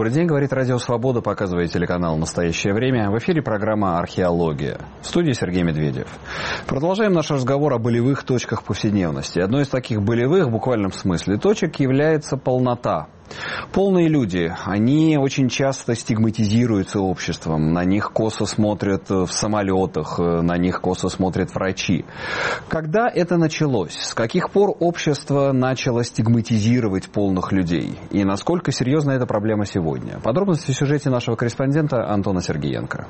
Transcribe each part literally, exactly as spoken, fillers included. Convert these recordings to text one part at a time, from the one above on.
Добрый день, говорит Радио Свобода, показывает телеканал «Настоящее время». В эфире программа «Археология». В студии Сергей Медведев. Продолжаем наш разговор о болевых точках повседневности. Одной из таких болевых, в буквальном смысле, точек является полнота. Полные люди, они очень часто стигматизируются обществом, на них косо смотрят в самолетах, на них косо смотрят врачи. Когда это началось? С каких пор общество начало стигматизировать полных людей? И насколько серьезна эта проблема сегодня? Подробности в сюжете нашего корреспондента Антона Сергеенко.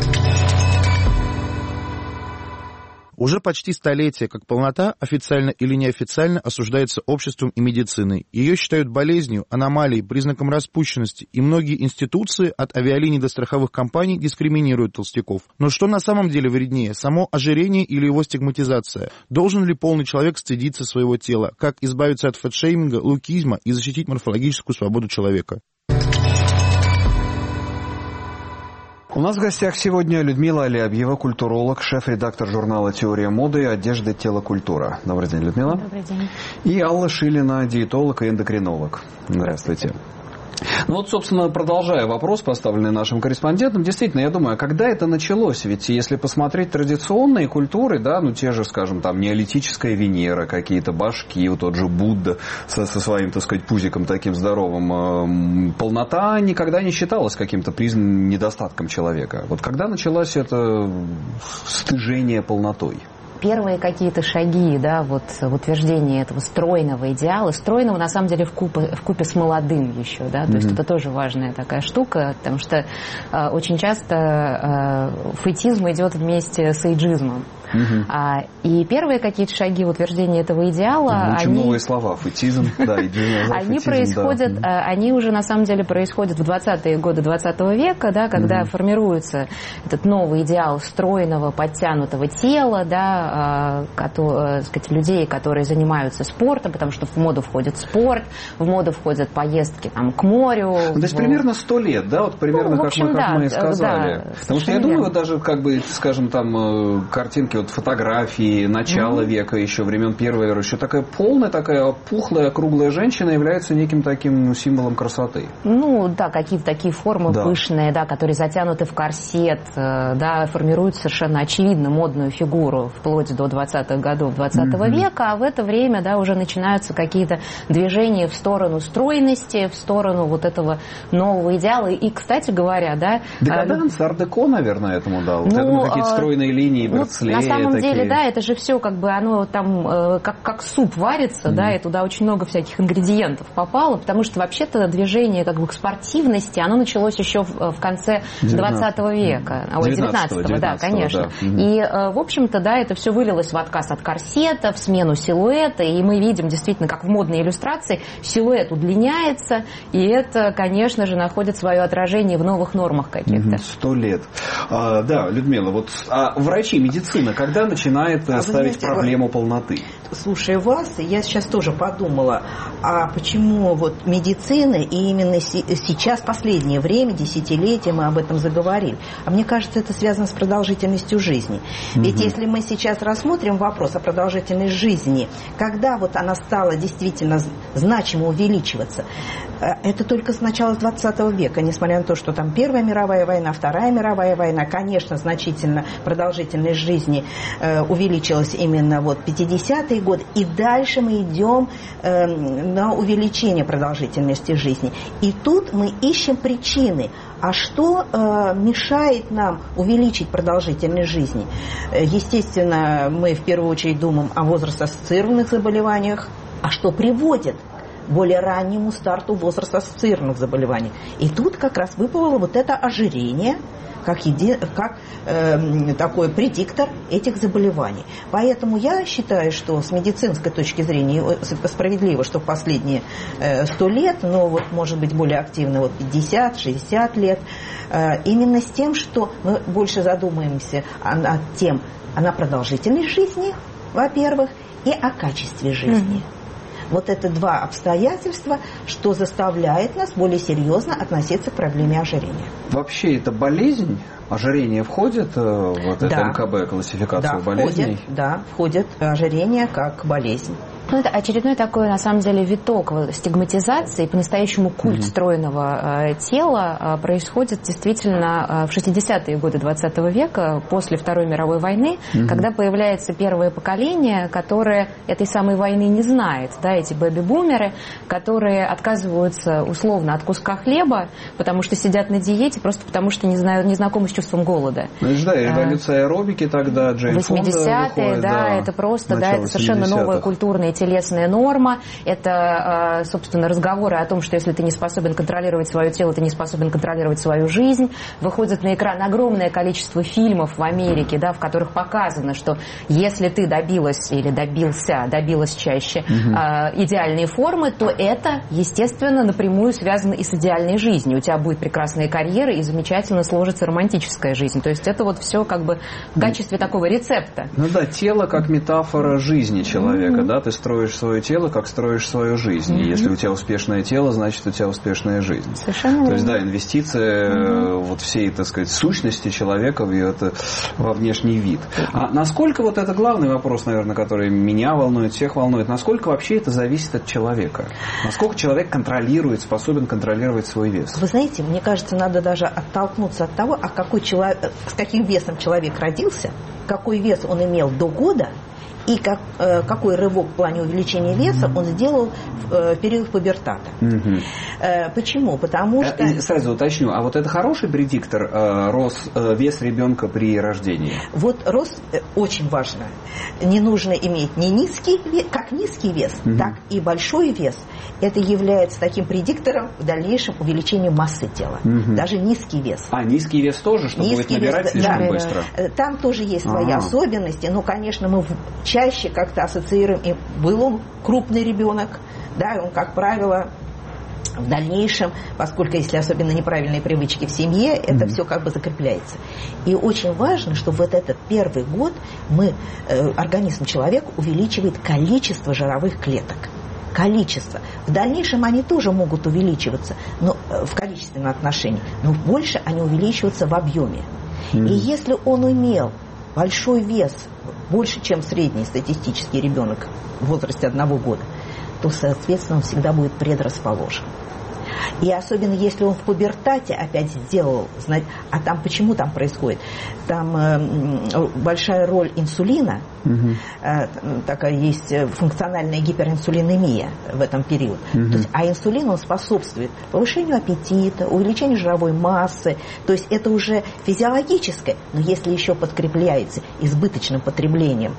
Уже почти столетие, как полнота, официально или неофициально, осуждается обществом и медициной. Ее считают болезнью, аномалией, признаком распущенности, и многие институции, от авиалиний до страховых компаний, дискриминируют толстяков. Но что на самом деле вреднее, само ожирение или его стигматизация? Должен ли полный человек стыдиться своего тела? Как избавиться от фэтшейминга, лукизма и защитить морфологическую свободу человека? У нас в гостях сегодня Людмила Алябьева, культуролог, шеф-редактор журнала «Теория моды. Одежда, тело, культура». Добрый день, Людмила. Добрый день. И Алла Шилина, диетолог и эндокринолог. Здравствуйте. Ну вот, собственно, продолжая вопрос, поставленный нашим корреспондентом, действительно, я думаю, а когда это началось? Ведь если посмотреть традиционные культуры, да, ну те же, скажем, там, неолитическая Венера, какие-то башки, вот тот же Будда со, со своим, так сказать, пузиком таким здоровым, полнота никогда не считалась каким-то признанным недостатком человека. Вот когда началось это стыжение полнотой? Первые какие-то шаги, да, вот в утверждении этого стройного идеала, стройного на самом деле в купе, в купе с молодым еще, да, то mm-hmm. есть это тоже важная такая штука, потому что э, очень часто э, фетизм идет вместе с эйджизмом. Uh-huh. А, и первые какие-то шаги в утверждении этого идеала, очень они, новые слова, фетизм, да, идея, они происходят, да. Они уже на самом деле происходят в двадцатые годы двадцатого века, да, когда uh-huh. формируется этот новый идеал стройного, подтянутого тела, да, который, сказать, людей, которые занимаются спортом, потому что в моду входит спорт, в моду входят поездки там, к морю. Ну, то есть в... примерно сто лет, да, вот примерно ну, общем, как, мы, как да, мы и сказали. Да, потому что я думаю, вот даже как бы, скажем, там картинки вот фотографии начала mm-hmm. века, еще времен Первой эры, еще такая полная, такая пухлая, круглая женщина является неким таким символом красоты. Ну, да, какие-то такие формы да. пышные, да, которые затянуты в корсет, да, формируют совершенно очевидно модную фигуру вплоть до двадцатых годов двадцатого mm-hmm. века, а в это время, да, уже начинаются какие-то движения в сторону стройности, в сторону вот этого нового идеала. И, кстати говоря, да... Декаданс, ар-деко, наверное, этому дал. Вот ну, я думаю, какие-то стройные линии, братслеи. На самом такие. деле, да, это же все как бы оно там э, как, как суп варится, mm-hmm. да, и туда очень много всяких ингредиентов попало, потому что вообще-то движение как бы к спортивности, оно началось еще в, в конце двадцатого века, ой, девятнадцатого, да, конечно. Да. Mm-hmm. И, э, в общем-то, да, это все вылилось в отказ от корсета, в смену силуэта, и мы видим действительно, как в модной иллюстрации, силуэт удлиняется, и это, конечно же, находит свое отражение в новых нормах каких-то. Сто mm-hmm. лет. А, да, Людмила, вот а врачи, медицина, когда начинает а ставить знаете, проблему полноты? Слушая вас, я сейчас тоже подумала, а почему вот медицина, и именно сейчас, последнее время, десятилетия, мы об этом заговорили. А мне кажется, это связано с продолжительностью жизни. Угу. Ведь если мы сейчас рассмотрим вопрос о продолжительности жизни, когда вот она стала действительно значимо увеличиваться, это только с начала двадцатого века, несмотря на то, что там Первая мировая война, Вторая мировая война, конечно, значительно продолжительность жизни э, увеличилась именно вот пятидесятые годы, и дальше мы идем э, на увеличение продолжительности жизни. И тут мы ищем причины. А что э, мешает нам увеличить продолжительность жизни? Естественно, мы в первую очередь думаем о возрастно-ассоциированных заболеваниях. А что приводит к более раннему старту возрастно-ассоциированных заболеваний? И тут как раз выплыло вот это ожирение, как, еди... как э, такой предиктор этих заболеваний. Поэтому я считаю, что с медицинской точки зрения справедливо, что в последние сто э, лет, но вот может быть более активно вот пятьдесят-шестьдесят лет, э, именно с тем, что мы больше задумаемся над тем, о продолжительности жизни, во-первых, и о качестве жизни. Mm-hmm. Вот это два обстоятельства, что заставляет нас более серьезно относиться к проблеме ожирения. Вообще это болезнь? Ожирение входит в вот да. это эм ка бэ, классификацию да, болезней? Входит, да, входит ожирение как болезнь. Ну, это очередной такой, на самом деле, виток стигматизации, по-настоящему культ mm-hmm. стройного э, тела э, происходит действительно э, в шестидесятые годы двадцатого века, после Второй мировой войны, mm-hmm. когда появляется первое поколение, которое этой самой войны не знает, да, эти бэби-бумеры, которые отказываются условно от куска хлеба, потому что сидят на диете, просто потому что не, знают, не знакомы с чувством голода. Ну, да, революция аэробики тогда, Джейн Фонда восьмидесятые, да, да, это просто, да, это совершенно новая культурная телесная норма, это, собственно, разговоры о том, что если ты не способен контролировать свое тело, ты не способен контролировать свою жизнь. Выходит на экран огромное количество фильмов в Америке, да, в которых показано, что если ты добилась или добился, добилась чаще угу. э, идеальной формы, то это, естественно, напрямую связано и с идеальной жизнью. У тебя будет прекрасная карьера и замечательно сложится романтическая жизнь. То есть это вот все как бы в качестве такого рецепта. Ну да, тело как метафора жизни человека, mm-hmm. да, ты строишь свое тело, как строишь свою жизнь. Mm-hmm. И если у тебя успешное тело, значит, у тебя успешная жизнь. Совершенно То есть, да, инвестиция mm-hmm. вот всей, так сказать, сущности человека в ее, это, во внешний вид. А насколько, вот это главный вопрос, наверное, который меня волнует, всех волнует, насколько вообще это зависит от человека? Насколько человек контролирует, способен контролировать свой вес? Вы знаете, мне кажется, надо даже оттолкнуться от того, а какой человек, с каким весом человек родился, какой вес он имел до года, и как, э, какой рывок в плане увеличения веса он сделал в э, период пубертата. Mm-hmm. Э, почему? Потому что... Э, сразу уточню, а вот это хороший предиктор э, рост, э, вес ребенка при рождении? Вот рост э, очень важно. Не нужно иметь ни низкий вес, как низкий вес, mm-hmm. так и большой вес. Это является таким предиктором в дальнейшем увеличения массы тела. Mm-hmm. Даже низкий вес. А, низкий вес тоже, что будет набирать вес, слишком да, быстро? Там тоже есть свои А-а-а. особенности, но, конечно, мы чаще как-то ассоциируем, и был он крупный ребенок, да, он, как правило, в дальнейшем, поскольку если особенно неправильные привычки в семье, это mm-hmm. все как бы закрепляется. И очень важно, что вот этот первый год мы, э, организм человека увеличивает количество жировых клеток. Количество. В дальнейшем они тоже могут увеличиваться, но, э, в количественном отношении, но больше они увеличиваются в объеме. Mm-hmm. И если он имел большой вес, больше, чем средний статистический ребенок в возрасте одного года, то, соответственно, он всегда будет предрасположен. И особенно если он в пубертате опять сделал, а там почему там происходит? Там э, большая роль инсулина, угу. э, такая есть функциональная гиперинсулинемия в этом период. Угу. То есть, а инсулин, он способствует повышению аппетита, увеличению жировой массы. То есть это уже физиологическое, но если еще подкрепляется избыточным потреблением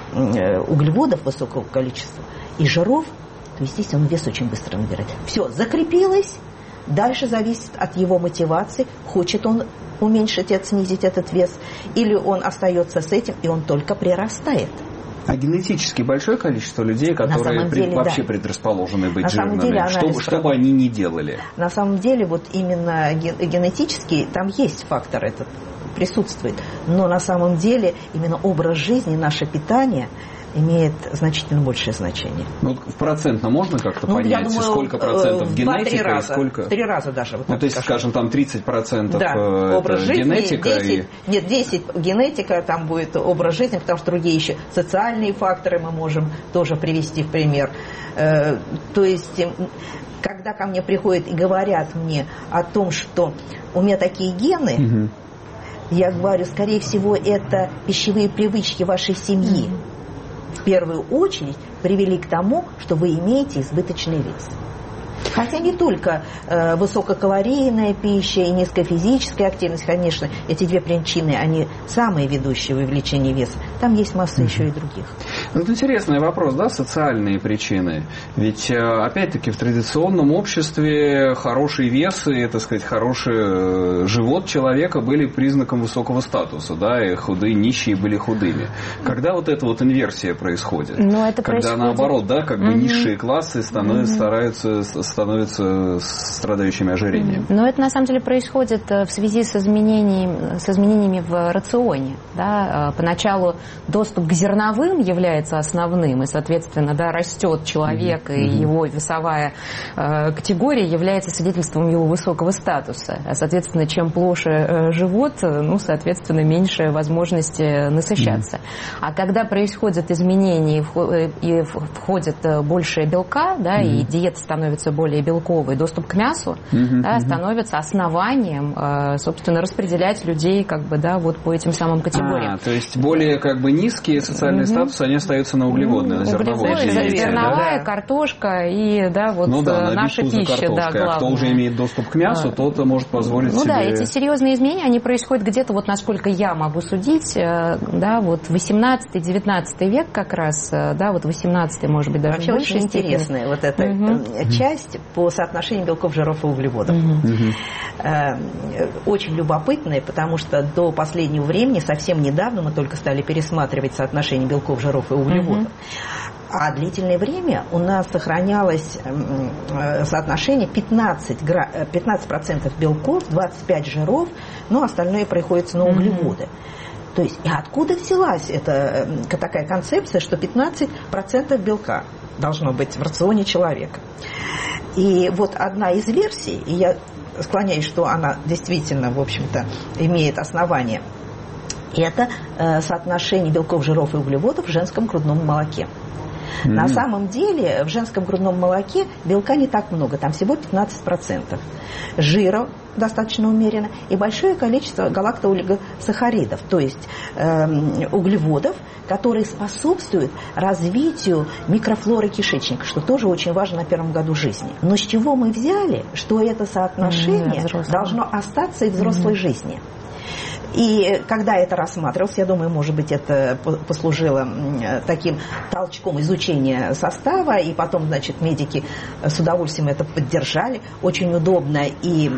э, углеводов высокого количества и жиров, то, естественно, он вес очень быстро набирает. Все, закрепилось. Дальше зависит от его мотивации. Хочет он уменьшить, снизить этот вес, или он остается с этим, и он только прирастает. А генетически большое количество людей, которые деле, пред, вообще да. предрасположены быть на жирными, деле, что, что бы они ни делали? На самом деле, вот именно генетически там есть фактор этот, присутствует. Но на самом деле именно образ жизни, наше питание имеет значительно большее значение. Ну, в процентно можно как-то ну, понять, думаю, сколько процентов генетика раза, и сколько... В три раза даже. Вот ну, то есть, скажу. скажем, там тридцать процентов да, образ жизни, генетика десять, и... Нет, десять генетика, там будет образ жизни, потому что другие еще социальные факторы мы можем тоже привести в пример. Э, то есть... Когда ко мне приходят и говорят мне о том, что у меня такие гены, угу. я говорю, скорее всего, это пищевые привычки вашей семьи. В первую очередь привели к тому, что вы имеете избыточный вес. Хотя не только э, высококалорийная пища и низкая физическая активность, конечно, эти две причины, они самые ведущие в увеличении веса. Там есть масса mm-hmm. еще и других. Ну, это интересный вопрос, да, социальные причины. Ведь, опять-таки, в традиционном обществе хороший вес и, так сказать, хороший живот человека были признаком высокого статуса, да, и худые, нищие были худыми. Когда вот эта вот инверсия происходит? Ну, это Когда, происходит... наоборот, да, как бы mm-hmm. низшие классы становятся, mm-hmm. стараются, становятся страдающими ожирением. Mm-hmm. Но это, на самом деле, происходит в связи с изменениями, с изменениями в рационе, да. Поначалу доступ к зерновым является является основным, и, соответственно, да, растет человек, mm-hmm. и его весовая э, категория является свидетельством его высокого статуса. А, соответственно, чем плоше э, живот, ну, соответственно, меньше возможности насыщаться. Mm-hmm. А когда происходят изменения и входит больше белка, да, mm-hmm. и диета становится более белковой, доступ к мясу mm-hmm. да, становится основанием, э, собственно, распределять людей как бы, да, вот по этим самым категориям. А, то есть более как бы низкие социальные mm-hmm. статусы, они остаются на углеводной, на зерновой диете. Зерновая, да? картошка и, да, вот ну, да, наша пища, да, главное. А кто уже имеет доступ к мясу, тот может позволить ну, себе... Ну да, эти серьезные изменения, они происходят где-то, вот насколько я могу судить, да, вот восемнадцатый-девятнадцатый век как раз, да, вот восемнадцатый, может быть, даже вообще больше. Очень интересная вот эта угу. часть по соотношению белков, жиров и углеводов. Угу. Очень любопытная, потому что до последнего времени, совсем недавно, мы только стали пересматривать соотношение белков, жиров и углеводов. Угу. А длительное время у нас сохранялось соотношение пятнадцать процентов белков, двадцать пять процентов жиров, но остальное приходится на углеводы. Mm-hmm. То есть, и откуда взялась эта такая концепция, что пятнадцать процентов белка должно быть в рационе человека? И вот одна из версий, и я склоняюсь, что она действительно, в общем-то, имеет основание, это соотношение белков, жиров и углеводов в женском грудном молоке. Mm-hmm. На самом деле в женском грудном молоке белка не так много, там всего пятнадцать процентов. Жира достаточно умеренно и большое количество галактоолигосахаридов, то есть э, углеводов, которые способствуют развитию микрофлоры кишечника, что тоже очень важно на первом году жизни. Но с чего мы взяли, что это соотношение mm-hmm. должно остаться и в взрослой mm-hmm. жизни? И когда это рассматривалось, я думаю, может быть, это послужило таким толчком изучения состава, и потом, значит, медики с удовольствием это поддержали. Очень удобно и,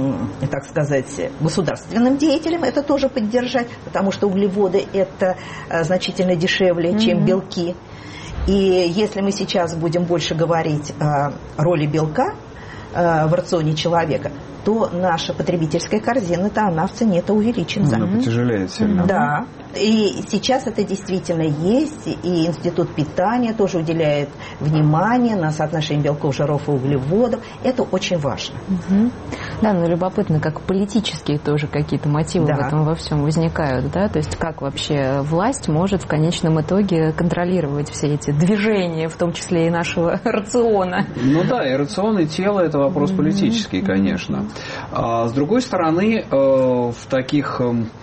так сказать, государственным деятелям это тоже поддержать, потому что углеводы это значительно дешевле, mm-hmm. чем белки. И если мы сейчас будем больше говорить о роли белка в рационе человека, то наша потребительская корзина-то, она в цене-то увеличится. Она потяжелеет сильно. Да. И сейчас это действительно есть, и Институт питания тоже уделяет внимание на соотношение белков, жиров и углеводов. Это очень важно. Угу. Да, но любопытно, как политические тоже какие-то мотивы да. в этом во всем возникают, да? То есть как вообще власть может в конечном итоге контролировать все эти движения, в том числе и нашего рациона? Ну да, и рацион, и тело – это вопрос угу. политический, конечно. А с другой стороны, в таких...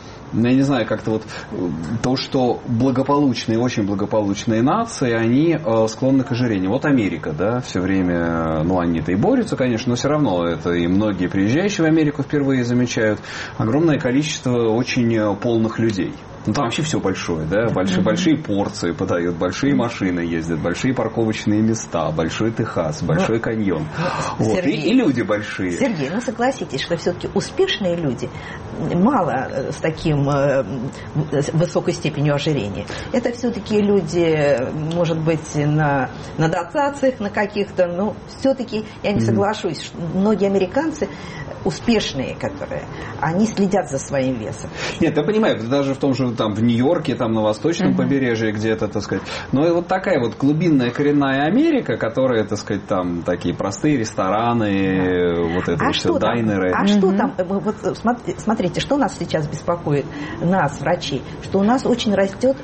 я не знаю, как-то вот то, что благополучные, очень благополучные нации, они э, склонны к ожирению. Вот Америка, да, все время, ну, они-то и борются, конечно, но все равно это и многие приезжающие в Америку впервые замечают огромное количество очень полных людей. Ну, там вообще все большое, да, большие, mm-hmm. большие порции подают, большие машины ездят, большие парковочные места, большой Техас, большой но, каньон. Но, вот. Сергей, и, и люди большие. Сергей, ну согласитесь, что все-таки успешные люди мало с таким э, высокой степенью ожирения. Это все-таки люди, может быть, на, на дотациях на каких-то, но все-таки я не mm-hmm. соглашусь, что многие американцы успешные, которые, они следят за своим весом. Нет, я понимаю, даже в том же там в Нью-Йорке, там на восточном uh-huh. побережье где-то, так сказать. Но и вот такая вот глубинная коренная Америка, которая, так сказать, там такие простые рестораны, uh-huh. вот это а вот все, дайнеры. А uh-huh. что там? Вот смотрите, что нас сейчас беспокоит, нас, врачей, что у нас очень растет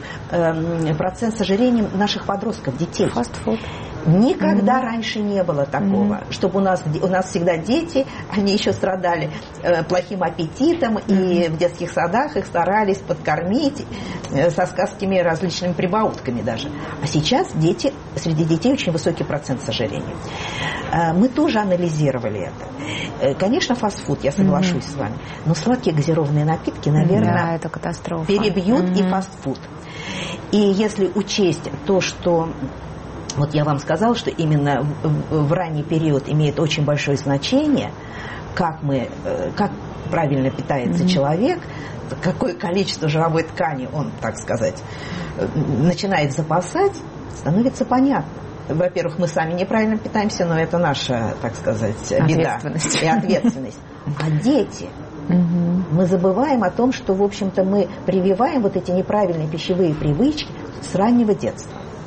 э, процент с ожирением наших подростков, детей. Фастфуд. Никогда mm-hmm. раньше не было такого, mm-hmm. чтобы у нас, у нас всегда дети, они еще страдали э, плохим аппетитом, mm-hmm. и в детских садах их старались подкормить э, со сказками различными прибаутками даже. А сейчас дети, среди детей очень высокий процент с ожирением. Э, мы тоже анализировали это. Э, конечно, фастфуд, я соглашусь mm-hmm. с вами, но сладкие газированные напитки, наверное, да, это катастрофа. перебьют mm-hmm. и фастфуд. И если учесть то, что... Вот я вам сказала, что именно в, в ранний период имеет очень большое значение, как, мы, как правильно питается mm-hmm. человек, какое количество жировой ткани он, так сказать, начинает запасать, становится понятно. Во-первых, мы сами неправильно питаемся, но это наша, так сказать, беда и ответственность. А дети... Угу. Мы забываем о том, что, в общем-то, мы прививаем вот эти неправильные пищевые привычки с раннего детства.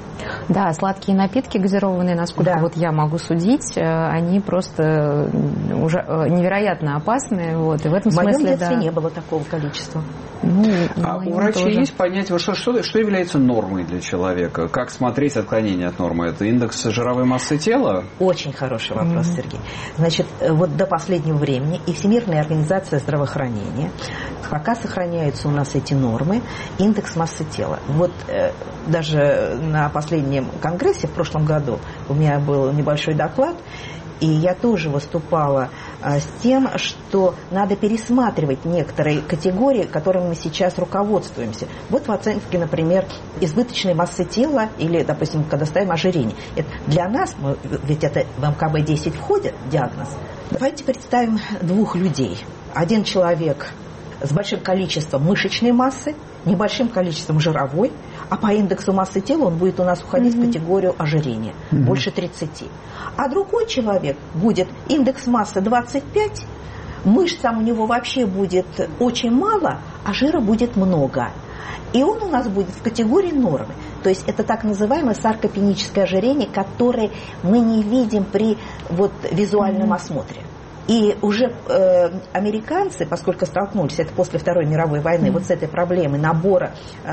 Да, сладкие напитки газированные, насколько да. вот я могу судить, они просто уже невероятно опасны. Вот, и в этом в смысле, моем детстве да. не было такого количества. Ну, а у врачей тоже. есть понятие, что, что, что является нормой для человека? Как смотреть отклонение от нормы? Это индекс жировой массы тела? Очень хороший вопрос, mm-hmm. Сергей. Значит, вот до последнего времени и Всемирная организация здравоохранения, пока сохраняются у нас эти нормы, индекс массы тела. Вот э, даже на последнем конгрессе в прошлом году у меня был небольшой доклад, и я тоже выступала а, с тем, что надо пересматривать некоторые категории, которыми мы сейчас руководствуемся. Вот в оценке, например, избыточной массы тела или, допустим, когда ставим ожирение. Это для нас, мы, ведь это в эм ка бэ десять входит диагноз. Давайте представим двух людей. Один человек с большим количеством мышечной массы, небольшим количеством жировой, а по индексу массы тела он будет у нас уходить mm-hmm. в категорию ожирения, mm-hmm. больше тридцати. А другой человек будет индекс массы двадцать пять, мышц там у него вообще будет очень мало, а жира будет много. И он у нас будет в категории нормы. То есть это так называемое саркопеническое ожирение, которое мы не видим при вот, визуальном mm-hmm. осмотре. И уже э, американцы, поскольку столкнулись, это после Второй мировой войны, mm-hmm. вот с этой проблемой набора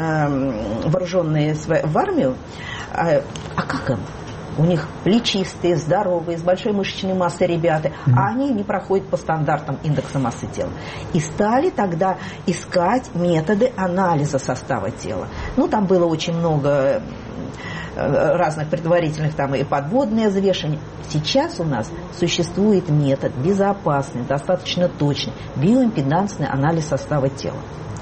э, вооруженные в армию, э, а как им? У них плечистые, здоровые, с большой мышечной массой ребята, mm-hmm. а они не проходят по стандартам индекса массы тела. И стали тогда искать методы анализа состава тела. Ну, там было очень много разных предварительных там и подводные взвешивания. Сейчас у нас существует метод безопасный, достаточно точный, биоимпедансный анализ состава тела.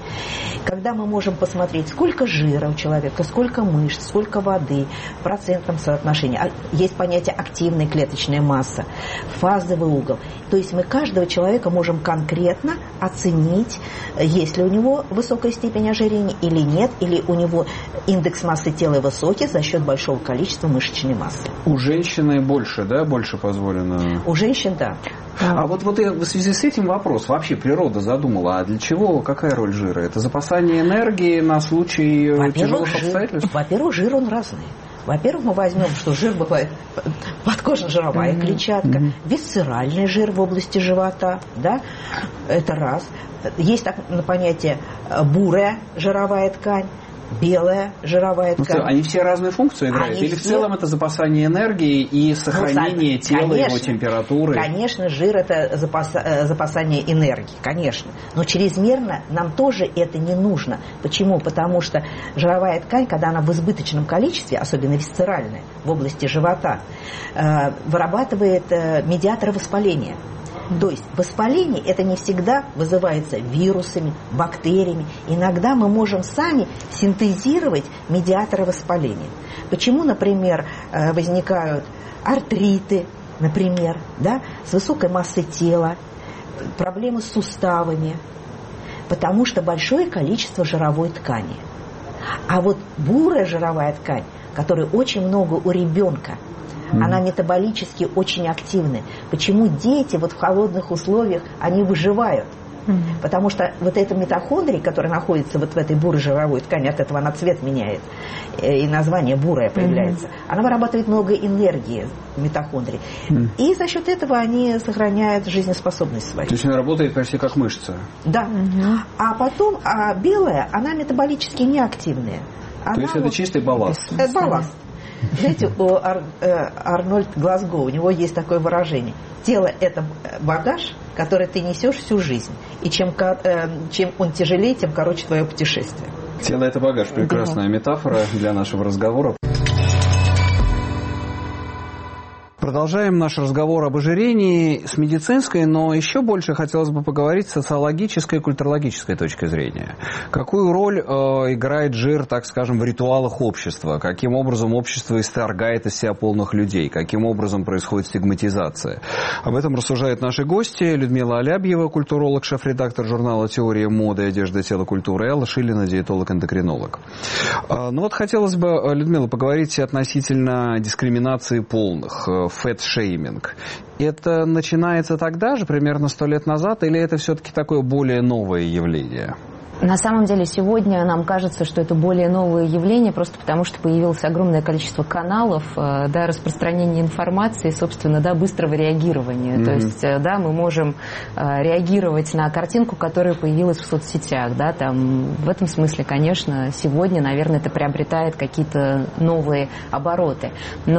Когда мы можем посмотреть, сколько жира у человека, сколько мышц, сколько воды, в процентном соотношении. Есть понятие активная клеточная масса, фазовый угол. То есть мы каждого человека можем конкретно оценить, есть ли у него высокая степень ожирения или нет, или у него индекс массы тела высокий за счет большого количества мышечной массы. У женщины больше, да, больше позволено? У женщин, да. А вот, вот в связи с этим вопрос. Вообще природа задумала, а для чего, какая роль жира? Это запасание энергии на случай тяжелых обстоятельств? Во-первых, жир он разный. Во-первых, мы возьмем, что жир бывает подкожно-жировая mm-hmm. клетчатка, mm-hmm. висцеральный жир в области живота, да, это раз. Есть так, понятие бурая жировая ткань, белая жировая ткань. Ну, они все разные функции играют? Они Или все... в целом это запасание энергии и сохранение ну, тела, конечно, его температуры? Конечно, жир это запас, запасание энергии, конечно. Но чрезмерно нам тоже это не нужно. Почему? Потому что жировая ткань, когда она в избыточном количестве, особенно висцеральная, в области живота, вырабатывает медиаторы воспаления. То есть воспаление это не всегда вызывается вирусами, бактериями. Иногда мы можем сами синтезировать медиаторы воспаления. Почему, например, возникают артриты, например, да, с высокой массой тела, проблемы с суставами? Потому что большое количество жировой ткани. А вот бурая жировая ткань, которой очень много у ребенка, Mm-hmm. она метаболически очень активная. Почему дети вот в холодных условиях, они выживают? Mm-hmm. Потому что вот эта митохондрия, которая находится вот в этой бурой жировой ткани, от этого она цвет меняет, и название бурая появляется, mm-hmm. она вырабатывает много энергии митохондрии. Mm-hmm. И за счет этого они сохраняют жизнеспособность свою. То есть она работает почти как мышца? Да. Mm-hmm. А потом, а белая, она метаболически неактивная. Она То есть вот... это чистый балласт? Это балласт. Знаете, у Ар, э, Арнольд Глазго, у него есть такое выражение. Тело – это багаж, который ты несешь всю жизнь. И чем, э, чем он тяжелее, тем короче твое путешествие. Тело – это багаж. Прекрасная да. метафора для нашего разговора. Продолжаем наш разговор об ожирении с медицинской, но еще больше хотелось бы поговорить с социологической и культурологической точки зрения. Какую роль э, играет жир, так скажем, в ритуалах общества? Каким образом общество исторгает из себя полных людей? Каким образом происходит стигматизация? Об этом рассуждают наши гости. Людмила Алябьева, культуролог, шеф-редактор журнала «Теория моды, одежда, тело, культура», и Алла Шилина, диетолог-эндокринолог. Э, ну вот хотелось бы, Людмила, поговорить относительно дискриминации полных. Фэт-шейминг. Это начинается тогда же, примерно сто лет назад, или это все-таки такое более новое явление? На самом деле сегодня нам кажется, что это более новое явление, просто потому что появилось огромное количество каналов, да, распространения информации, собственно, да, быстрого реагирования. Mm-hmm. То есть, да, мы можем реагировать на картинку, которая появилась в соцсетях, да, там, в этом смысле, конечно, сегодня, наверное, это приобретает какие-то новые обороты.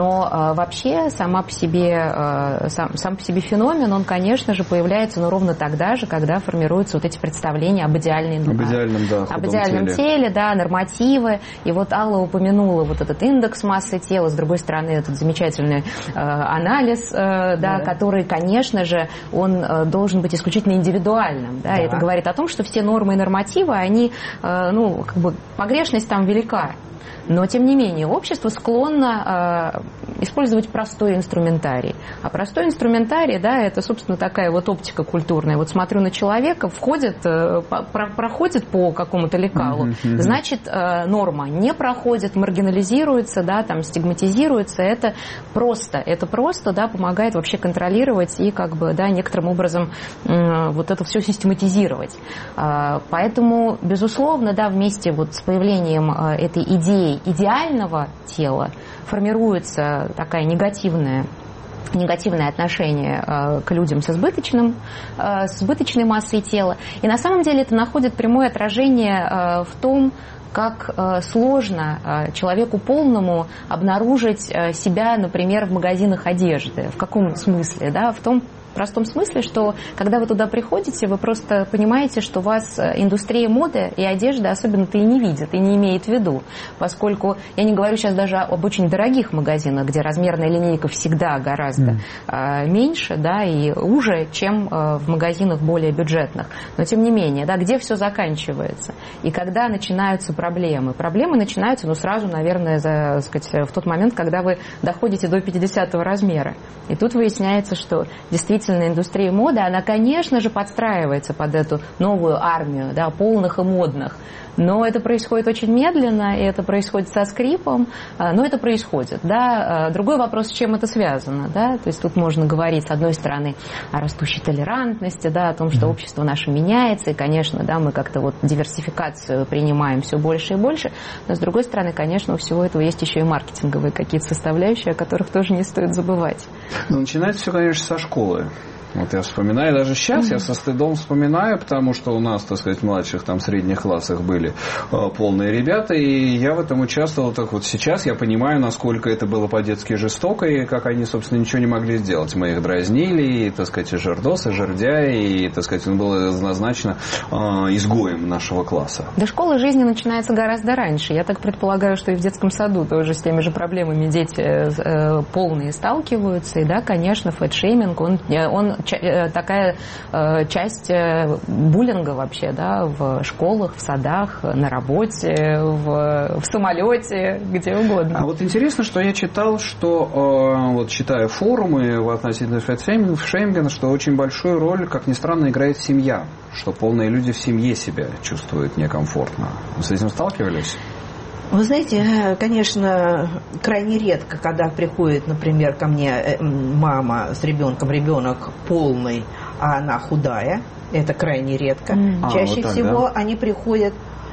Но вообще сама по себе, сам, сам по себе феномен, он, конечно же, появляется, но ровно тогда же, когда формируются вот эти представления об идеальной Об идеальном, да, об идеальном теле. теле, да, нормативы. И вот Алла упомянула вот этот индекс массы тела, с другой стороны, этот замечательный э, анализ, э, да, да. который, конечно же, он э, должен быть исключительно индивидуальным. Да? Да. Это говорит о том, что все нормы и нормативы, они, э, ну, как бы, погрешность там велика. Но, тем не менее, общество склонно э, использовать простой инструментарий. А простой инструментарий, да, это, собственно, такая вот оптика культурная. Вот смотрю на человека, входит, э, про, проходит по какому-то лекалу, mm-hmm. значит, э, норма не проходит, маргинализируется, да, там, стигматизируется. Это просто, это просто, да, помогает вообще контролировать и, как бы, да, некоторым образом э, вот это все систематизировать. Э, поэтому, безусловно, да, вместе вот с появлением э, этой идеи идеального тела формируется такая негативная негативное отношение э, к людям с избыточным, э, с избыточной массой тела. И на самом деле это находит прямое отражение э, в том, как э, сложно э, человеку полному обнаружить э, себя, например, в магазинах одежды. В каком смысле? Да? В том простом смысле, что когда вы туда приходите, вы просто понимаете, что вас индустрия моды и одежды особенно-то и не видит, и не имеет в виду. Поскольку, я не говорю сейчас даже об очень дорогих магазинах, где размерная линейка всегда гораздо mm. меньше, да, и уже, чем в магазинах более бюджетных. Но тем не менее, да, где все заканчивается? И когда начинаются проблемы? Проблемы начинаются, ну, сразу, наверное, за, так сказать, в тот момент, когда вы доходите до пятидесятого размера. И тут выясняется, что действительно индустрия моды, она, конечно же, подстраивается под эту новую армию, да, полных и модных. Но это происходит очень медленно, и это происходит со скрипом, но это происходит. Да. Другой вопрос, с чем это связано. Да. То есть тут можно говорить, с одной стороны, о растущей толерантности, да, о том, что общество наше меняется, и, конечно, да, мы как-то вот диверсификацию принимаем все больше и больше, но, с другой стороны, конечно, у всего этого есть еще и маркетинговые какие-то составляющие, о которых тоже не стоит забывать. Но начинается все, конечно, со школы. Вот я вспоминаю, даже сейчас mm-hmm. я со стыдом вспоминаю, потому что у нас, так сказать, в младших, там, средних классах были э, полные ребята, и я в этом участвовал. Так вот сейчас я понимаю, насколько это было по-детски жестоко, и как они, собственно, ничего не могли сделать. Мы их дразнили, и, так сказать, и жердос, и жердя, и, так сказать, он был однозначно э, изгоем нашего класса. Да, школа жизни начинается гораздо раньше. Я так предполагаю, что и в детском саду тоже с теми же проблемами дети э, полные сталкиваются, и, да, конечно, фэтшейминг, он, он такая э, часть э, буллинга вообще, да, в школах, в садах, на работе, в, в самолете, где угодно. А вот интересно, что я читал, что э, вот читая форумы в относительно фэтшейминга, что очень большую роль, как ни странно, играет семья, что полные люди в семье себя чувствуют некомфортно. Вы с этим сталкивались? Вы знаете, конечно, крайне редко, когда приходит, например, ко мне мама с ребенком, ребенок полный, а она худая, это крайне редко. Mm. Чаще а, вот так, всего да? они приходят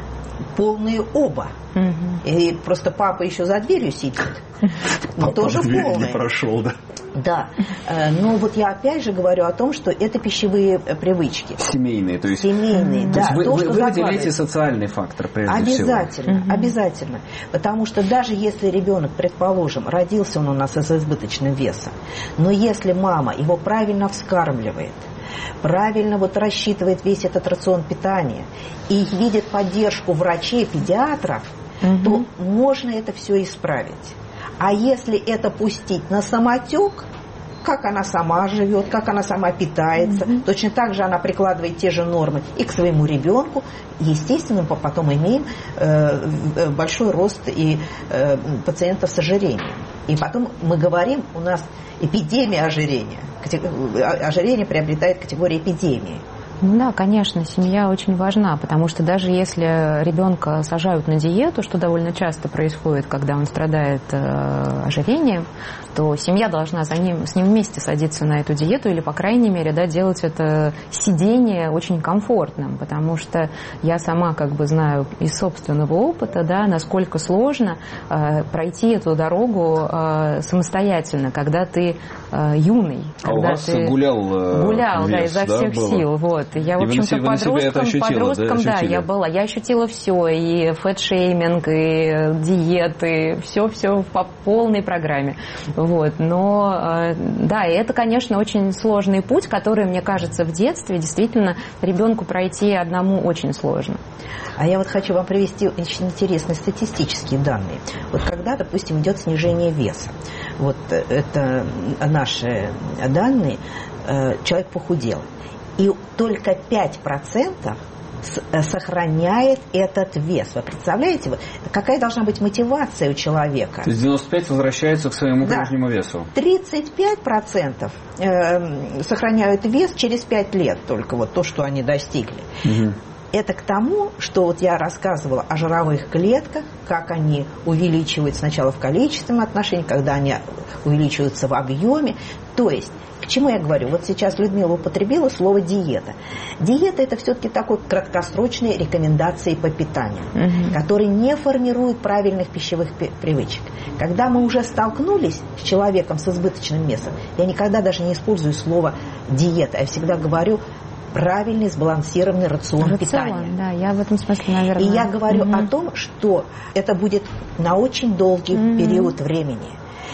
полные оба. Mm-hmm. И просто папа еще за дверью сидит, но тоже полный. Не прошел, да? Да. Но вот я опять же говорю о том, что это пищевые привычки. Семейные, то есть. Семейные, то да. Есть вы, то, вы, что вы выделяете социальный фактор прежде обязательно, всего. Обязательно. Потому что даже если ребенок, предположим, родился он у нас с избыточным весом, но если мама его правильно вскармливает, правильно вот рассчитывает весь этот рацион питания и видит поддержку врачей, педиатров, угу. то можно это все исправить. А если это пустить на самотек, как она сама живет, как она сама питается, mm-hmm. точно так же она прикладывает те же нормы и к своему ребенку, естественно, потом имеем э, большой рост и э, пациентов с ожирением. И потом мы говорим, у нас эпидемия ожирения. Ожирение приобретает категорию эпидемии. Ну да, конечно, семья очень важна, потому что даже если ребенка сажают на диету, что довольно часто происходит, когда он страдает э, ожирением, то семья должна за ним, с ним вместе садиться на эту диету или, по крайней мере, да, делать это сидение очень комфортным, потому что я сама как бы знаю из собственного опыта, да, насколько сложно э, пройти эту дорогу э, самостоятельно, когда ты э, юный. А у вас ты гулял э, Гулял, вес, да, изо да, всех было? сил. Вот. Я, в общем-то, подростком, ощутила, подростком, да, да, я была. Я ощутила все, и фэтшейминг, и диеты, все-все по полной программе. Вот. Но, да, и это, конечно, очень сложный путь, который, мне кажется, в детстве действительно ребенку пройти одному очень сложно. А я вот хочу вам привести очень интересные статистические данные. Вот когда, допустим, идет снижение веса, вот это наши данные, человек похудел, и только пять процентов сохраняет этот вес. Вы представляете, вот, какая должна быть мотивация у человека? То есть девяносто пять возвращается к своему да. прежнему весу. тридцать пять процентов э, сохраняют вес через пять лет только, вот то, что они достигли. Угу. Это к тому, что вот я рассказывала о жировых клетках, как они увеличиваются сначала в количественном отношении, когда они увеличиваются в объеме. То есть, к чему я говорю? Вот сейчас Людмила употребила слово «диета». Диета – это все-таки такой краткосрочные рекомендации по питанию, угу. которые не формируют правильных пищевых привычек. Когда мы уже столкнулись с человеком с избыточным весом, я никогда даже не использую слово «диета», я всегда говорю правильный, сбалансированный рацион рацион, питания. Да, я в этом смысле, наверное. И я говорю угу. о том, что это будет на очень долгий угу. период времени.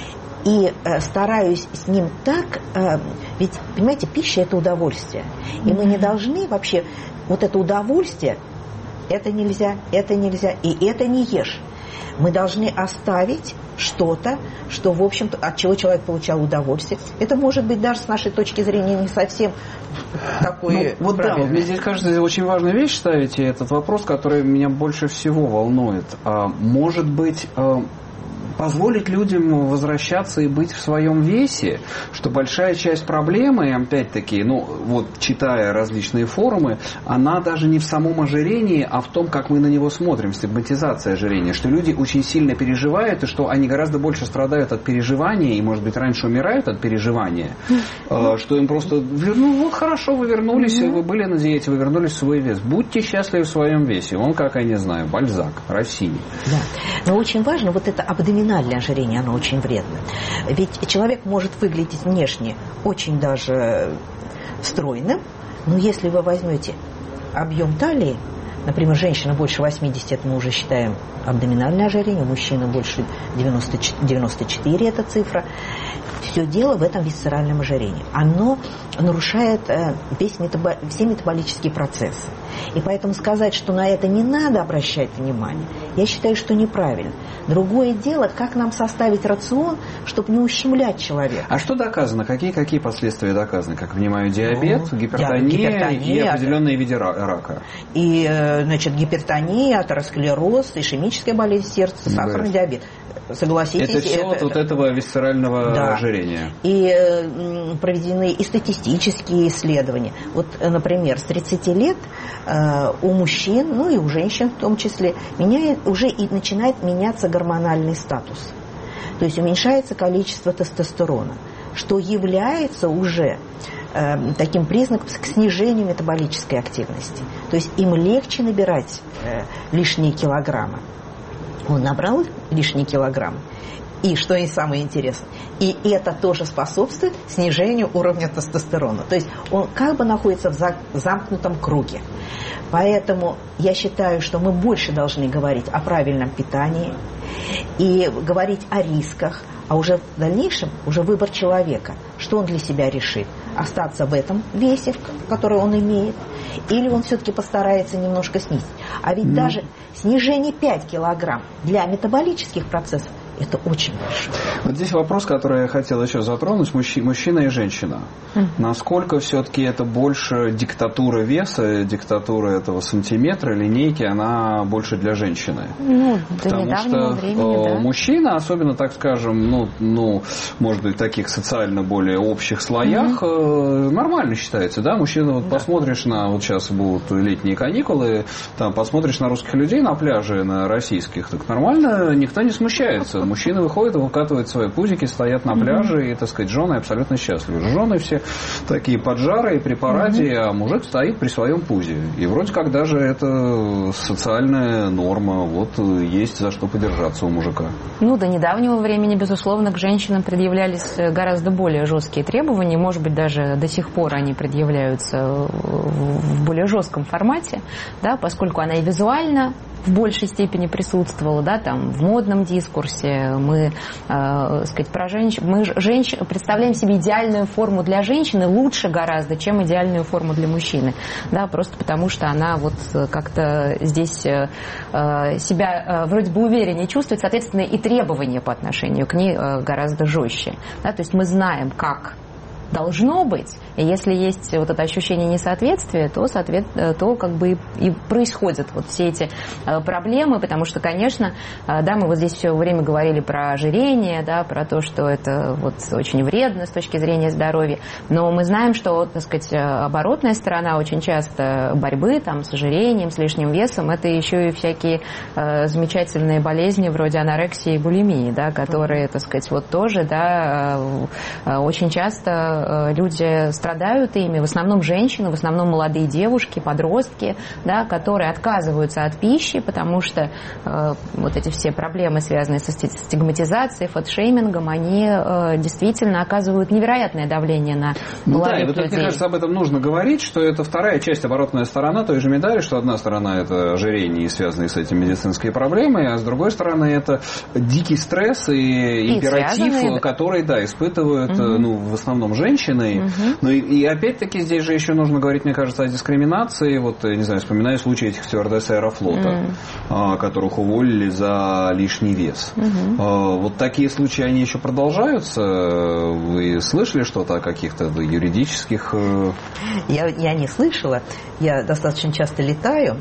И э, стараюсь с ним так, э, ведь, понимаете, пища – это удовольствие. И mm-hmm. мы не должны вообще, вот это удовольствие, это нельзя, это нельзя, и это не ешь. Мы должны оставить что-то, что, в общем-то, от чего человек получал удовольствие. Это может быть даже с нашей точки зрения не совсем такой... Ну, вот да, вот мне здесь кажется, очень важная вещь ставите, этот вопрос, который меня больше всего волнует. А, может быть... А... позволить людям возвращаться и быть в своем весе, что большая часть проблемы, опять-таки, ну, вот читая различные форумы, она даже не в самом ожирении, а в том, как мы на него смотрим, стигматизация ожирения, что люди очень сильно переживают, и что они гораздо больше страдают от переживания, и, может быть, раньше умирают от переживания, mm-hmm. что им просто, ну, вот хорошо, вы вернулись, mm-hmm. вы были на диете, вы вернулись в свой вес, будьте счастливы в своем весе. Он, как я не знаю, Бальзак, Россини. Да, но очень важно вот это абдоминальное ожирение, оно очень вредно. Ведь человек может выглядеть внешне очень даже стройным, но если вы возьмете объем талии, например, женщина больше восьмидесяти, это мы уже считаем абдоминальное ожирение, мужчина больше девяносто четыре, это цифра. Все дело в этом висцеральном ожирении. Оно нарушает весь метабо... все метаболические процессы. И поэтому сказать, что на это не надо обращать внимание, я считаю, что неправильно. Другое дело, как нам составить рацион, чтобы не ущемлять человека. А что доказано? Какие, какие последствия доказаны? Как понимаю, диабет, ну, гипертония, гипертония и определенные виды рака. И, значит, гипертония, атеросклероз, ишемическая болезнь сердца, сахарный да. диабет. Согласитесь. Это все это, от вот этого висцерального да. ожирения. И э, проведены и статистические исследования. Вот, например, с тридцати лет э, у мужчин, ну и у женщин в том числе, меняет, уже и начинает меняться гормональный статус. То есть уменьшается количество тестостерона, что является уже э, таким признаком к снижению метаболической активности. То есть им легче набирать э, лишние килограммы. Он набрал лишние килограммы. И, что и самое интересное, и это тоже способствует снижению уровня тестостерона. То есть он как бы находится в замкнутом круге. Поэтому я считаю, что мы больше должны говорить о правильном питании и говорить о рисках, а уже в дальнейшем уже выбор человека, что он для себя решит. Остаться в этом весе, который он имеет, или он все-таки постарается немножко снизить. А ведь mm. даже снижение пять килограмм для метаболических процессов Это очень большое. Вот здесь вопрос, который я хотел еще затронуть, мужчина, мужчина и женщина. Mm. Насколько все-таки это больше диктатура веса, диктатура этого сантиметра, линейки, она больше для женщины? Ну, до Потому недавнего что времени, да. Мужчина, особенно, так скажем, ну, ну, может быть, в таких социально более общих слоях, mm-hmm. нормально считается, да? Мужчина, вот да. посмотришь на, вот сейчас будут летние каникулы, там посмотришь на русских людей на пляже, на российских, так нормально, никто не смущается. Мужчины выходят, выкатывают свои пузики, стоят на пляже, mm-hmm. и, так сказать, жены абсолютно счастливы. Жены все такие поджарые, при параде, mm-hmm. а мужик стоит при своем пузе. И вроде как даже это социальная норма, вот есть за что подержаться у мужика. Ну, до недавнего времени, безусловно, к женщинам предъявлялись гораздо более жесткие требования, может быть, даже до сих пор они предъявляются в более жестком формате, да, поскольку она и визуально в большей степени присутствовала, да, там, в модном дискурсе. Мы, э, сказать, про женщин, мы женщ... представляем себе идеальную форму для женщины лучше гораздо, чем идеальную форму для мужчины, да, просто потому что она вот как-то здесь э, себя э, вроде бы увереннее чувствует, соответственно, и требования по отношению к ней э, гораздо жестче, да, то есть мы знаем, как должно быть, и если есть вот это ощущение несоответствия, то, соответ... то как бы и происходят вот все эти проблемы, потому что, конечно, да, мы вот здесь все время говорили про ожирение, да, про то, что это вот очень вредно с точки зрения здоровья, но мы знаем, что, так сказать, оборотная сторона очень часто борьбы там, с ожирением, с лишним весом, это еще и всякие э, замечательные болезни вроде анорексии и булимии, да, которые, так сказать, вот тоже, да, э, очень часто люди страдают ими, в основном женщины, в основном молодые девушки, подростки, да, которые отказываются от пищи, потому что э, вот эти все проблемы, связанные со стигматизацией, фэтшеймингом, они э, действительно оказывают невероятное давление на ну молодых да, и вот людей. мне кажется, об этом нужно говорить, что это вторая часть, оборотная сторона той же медали, что одна сторона это ожирение и связанные с этим медицинские проблемы, а с другой стороны это дикий стресс и, и императив, связанные... который, да, испытывают угу. ну, в основном женщины. Женщиной. Угу. Ну и, и опять-таки здесь же еще нужно говорить, мне кажется, о дискриминации. Вот, не знаю, вспоминаю случай этих стюардесс Аэрофлота, угу. которых уволили за лишний вес. Угу. Вот такие случаи, они еще продолжаются? Вы слышали что-то о каких-то юридических... Я, я не слышала. Я достаточно часто летаю.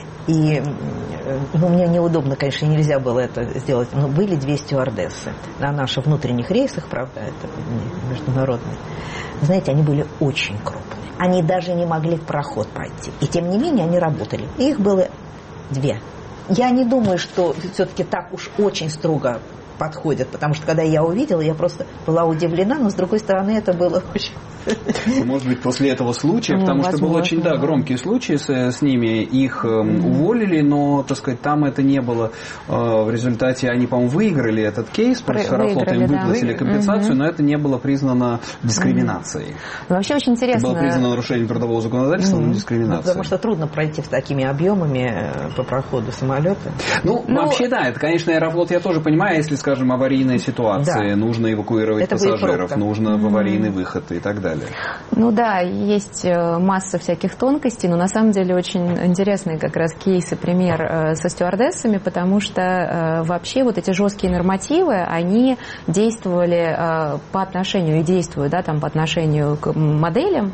И ну, мне неудобно, конечно, нельзя было это сделать, но были две стюардессы на наших внутренних рейсах, правда, это международные. Знаете, они были очень крупные. Они даже не могли в проход пройти. И тем не менее они работали. И их было две. Я не думаю, что все-таки так уж очень строго подходят, потому что когда я увидела, я просто была удивлена, но с другой стороны это было очень... Может быть, после этого случая, ну, потому возможно, что был очень, да, громкий случай с, с ними, их э, mm-hmm. уволили, но, так сказать, там это не было, э, в результате они, по-моему, выиграли этот кейс, против Аэрофлота им выплатили да. компенсацию, mm-hmm. но это не было признано дискриминацией. Mm-hmm. Вообще очень интересно. Это было признано нарушением трудового законодательства, mm-hmm. но дискриминацией. Ну, потому что трудно пройти с такими объемами по проходу самолета. Ну, ну, вообще, да, это, конечно, Аэрофлот, я тоже понимаю, если, скажем, аварийная ситуация, да. нужно эвакуировать это пассажиров, нужно mm-hmm. в аварийный выход и так далее. Ну да, есть масса всяких тонкостей, но на самом деле очень интересный как раз кейс и пример со стюардессами, потому что вообще вот эти жесткие нормативы, они действовали по отношению и действуют, да, там по отношению к моделям,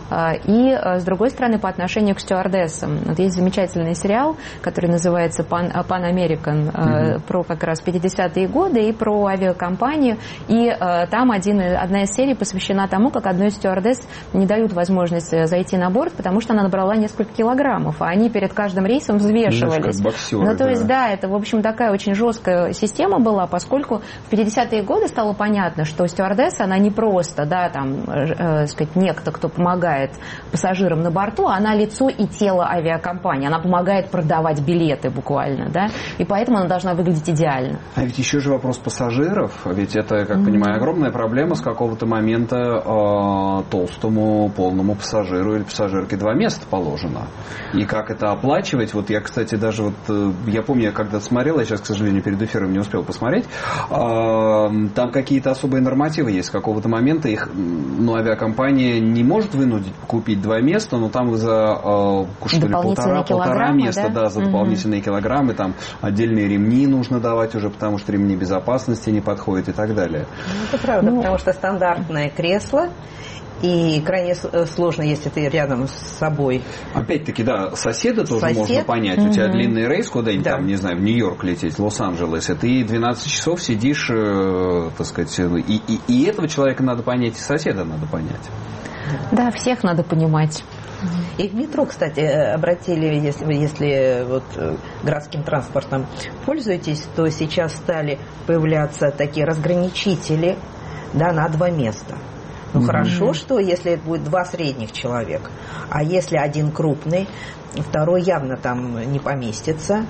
и, с другой стороны, по отношению к стюардессам. Вот есть замечательный сериал, который называется Pan, Pan American, mm-hmm. про как раз пятидесятые годы и про авиакомпанию. И там один, одна из серий посвящена тому, как одной из стюардесс не дают возможность зайти на борт, потому что она набрала несколько килограммов, а они перед каждым рейсом взвешивались. Ну, боксеры, ну то да. есть, да, это, в общем, такая очень жесткая система была, поскольку в пятидесятые годы стало понятно, что стюардесса, она не просто, да, там, э, сказать, некто, кто помогает пассажирам на борту, она лицо и тело авиакомпании. Она помогает продавать билеты буквально, да, и поэтому она должна выглядеть идеально. А ведь еще же вопрос пассажиров, ведь это, как mm-hmm. понимаю, огромная проблема с какого-то момента э, толстому полному пассажиру или пассажирке два места положено. И как это оплачивать? Вот я, кстати, даже вот, э, я помню, я когда-то смотрел, я сейчас, к сожалению, перед эфиром не успел посмотреть, э, там какие-то особые нормативы есть. С какого-то момента их, ну, авиакомпания не может вынудить купить, купить два места, но там за э, что ли, полтора, полтора места, да, да за дополнительные угу. килограммы, там отдельные ремни нужно давать уже, потому что ремни безопасности не подходят и так далее. Ну, это правда, ну, потому что стандартное кресло, и крайне сложно, если ты рядом с собой. Опять-таки, да, соседа тоже Сосед. можно понять. Mm-hmm. У тебя длинный рейс куда-нибудь, да. там, не знаю, в Нью-Йорк лететь, в Лос-Анджелес, и ты двенадцать часов сидишь, э, так сказать, и, и, и этого человека надо понять, и соседа надо понять. Да, всех надо понимать. И в метро, кстати, обратили, если вы если вот городским транспортом пользуетесь, то сейчас стали появляться такие разграничители, да, на два места. Ну, mm-hmm. хорошо, что если это будет два средних человека, а если один крупный, второй явно там не поместится.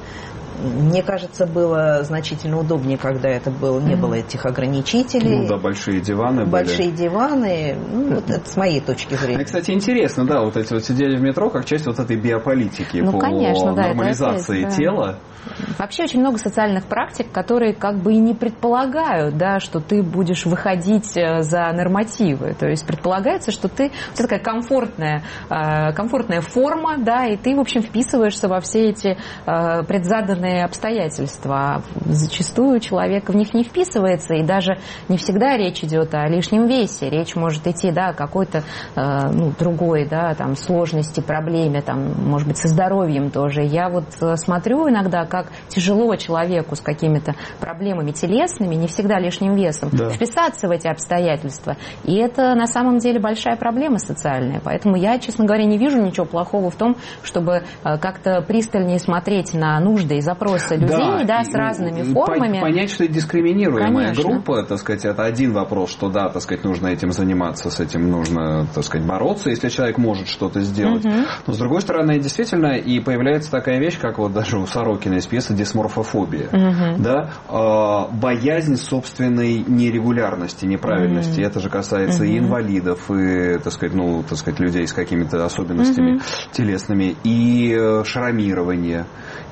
Мне кажется, было значительно удобнее, когда это было, не было этих ограничителей. Ну да, большие диваны были. Большие диваны, ну, вот это с моей точки зрения. И, кстати, интересно, да, вот эти вот сидели в метро как часть вот этой биополитики ну, по конечно, да, нормализации это, тела. Вообще очень много социальных практик, которые как бы и не предполагают, да, что ты будешь выходить за нормативы. То есть предполагается, что ты, у тебя такая комфортная, комфортная форма, да, и ты, в общем, вписываешься во все эти предзаданные обстоятельства. Зачастую человек в них не вписывается, и даже не всегда речь идет о лишнем весе. Речь может идти, да, о какой-то ну, другой, да, там, сложности, проблеме, там, может быть, со здоровьем тоже. Я вот смотрю иногда, как тяжело человеку с какими-то проблемами телесными, не всегда лишним весом, да. вписаться в эти обстоятельства. И это на самом деле большая проблема социальная. Поэтому я, честно говоря, не вижу ничего плохого в том, чтобы как-то пристальнее смотреть на нужды и запросы людей, да, да, с разными формами. Понять, что это дискриминируемая Конечно. группа, так сказать, это один вопрос, что да, так сказать, нужно этим заниматься, с этим нужно, так сказать, бороться, если человек может что-то сделать. Угу. Но с другой стороны, действительно, и появляется такая вещь, как вот даже у Сорокина из пьесы «Дисморфофобия». Угу. Да? Э, боязнь собственной нерегулярности, неправильности. Угу. Это же касается угу. и инвалидов, и, так сказать, ну, так сказать, людей с какими-то особенностями угу. телесными, и э, шрамирование.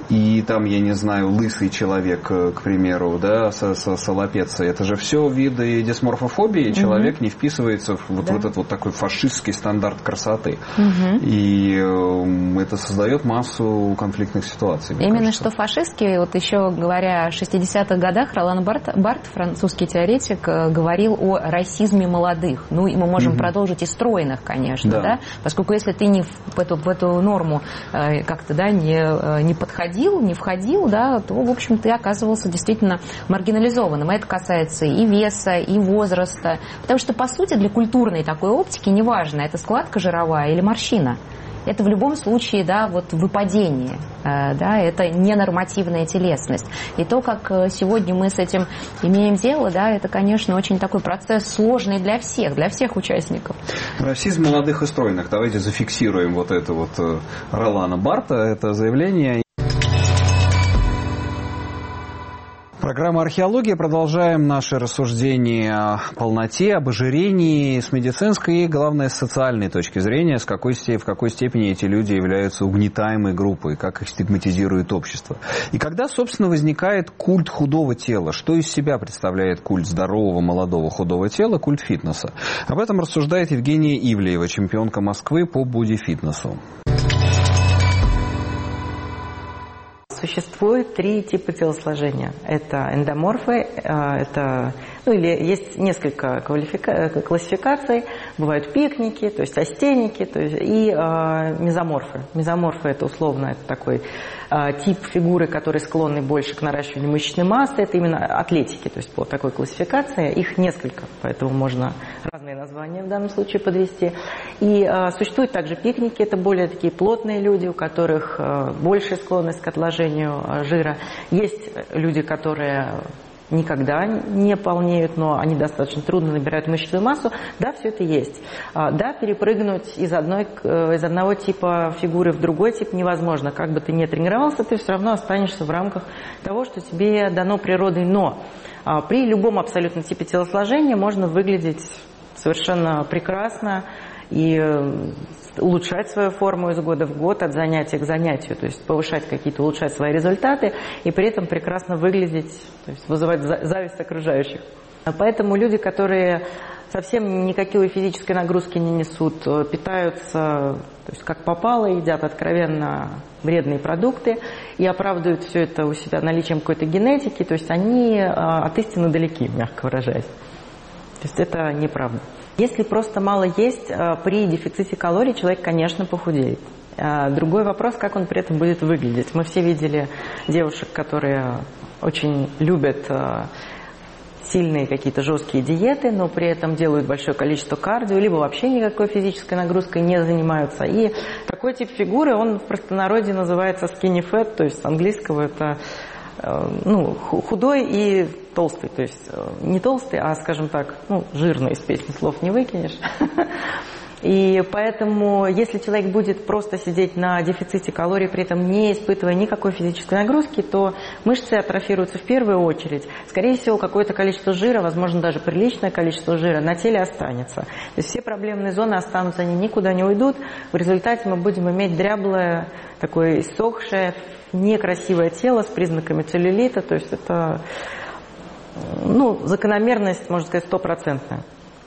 И там, я не знаю, лысый человек, к примеру, да, с, с, с аллопецией. Это же все виды дисморфофобии. Mm-hmm. Человек не вписывается в вот, да. вот этот вот такой фашистский стандарт красоты. Mm-hmm. И э, это создает массу конфликтных ситуаций. Именно кажется. Что фашистский, вот еще говоря о шестидесятых годах, Ролан Барт, Барт, французский теоретик, говорил о расизме молодых. Ну, и мы можем mm-hmm. продолжить и стройных, конечно, да. Да? Поскольку если ты не в эту, в эту норму э, как-то, да, не, не подходил, не входил, да, то, в общем, ты оказывался действительно маргинализованным. Это касается и веса, и возраста. Потому что, по сути, для культурной такой оптики неважно, это складка жировая или морщина. Это в любом случае, да, вот выпадение, да, это ненормативная телесность. И то, как сегодня мы с этим имеем дело, да, это, конечно, очень такой процесс сложный для всех, для всех участников. Расизм молодых и стройных. Давайте зафиксируем вот это вот Ролана Барта, это заявление. Программа «Археология». Продолжаем наши рассуждения о полноте, об ожирении с медицинской и, главное, с социальной точки зрения, с какой, в какой степени эти люди являются угнетаемой группой, как их стигматизирует общество. И когда, собственно, возникает культ худого тела, что из себя представляет культ здорового, молодого, худого тела, культ фитнеса. Об этом рассуждает Евгения Ивлеева, чемпионка Москвы по бодифитнесу. Существует три типа телосложения. Это эндоморфы, это, ну, или есть несколько классификаций. Бывают пикники, то есть остейники, то есть, и э, мезоморфы. Мезоморфы – это условно это такой э, тип фигуры, который склонны больше к наращиванию мышечной массы. Это именно атлетики, то есть по такой классификации. Их несколько, поэтому можно разные названия в данном случае подвести. И э, существуют также пикники, это более такие плотные люди, у которых э, большая склонность к отложению жира. Есть люди, которые никогда не полнеют, но они достаточно трудно набирают мышечную массу. Да, все это есть. Да, перепрыгнуть из, одной, из одного типа фигуры в другой тип невозможно. Как бы ты ни тренировался, ты все равно останешься в рамках того, что тебе дано природой. Но при любом абсолютно типе телосложения можно выглядеть совершенно прекрасно и улучшать свою форму из года в год, от занятия к занятию, то есть повышать какие-то, улучшать свои результаты и при этом прекрасно выглядеть, то есть вызывать зависть окружающих. Поэтому люди, которые совсем никакой физической нагрузки не несут, питаются, то есть как попало, едят откровенно вредные продукты и оправдывают все это у себя наличием какой-то генетики, то есть они от истины далеки, мягко выражаясь. То есть это неправда. Если просто мало есть, при дефиците калорий человек, конечно, похудеет. Другой вопрос, как он при этом будет выглядеть. Мы все видели девушек, которые очень любят сильные какие-то жесткие диеты, но при этом делают большое количество кардио, либо вообще никакой физической нагрузкой не занимаются. И такой тип фигуры, он в простонародье называется skinny fat, то есть с английского это ну, худой и толстый. То есть не толстый, а, скажем так, ну, жирный, из песни слов не выкинешь. И поэтому, если человек будет просто сидеть на дефиците калорий, при этом не испытывая никакой физической нагрузки, то мышцы атрофируются в первую очередь. Скорее всего, какое-то количество жира, возможно, даже приличное количество жира на теле останется. То есть все проблемные зоны останутся, они никуда не уйдут. В результате мы будем иметь дряблое, такое иссохшее, некрасивое тело с признаками целлюлита. То есть это, ну, закономерность, можно сказать, стопроцентная.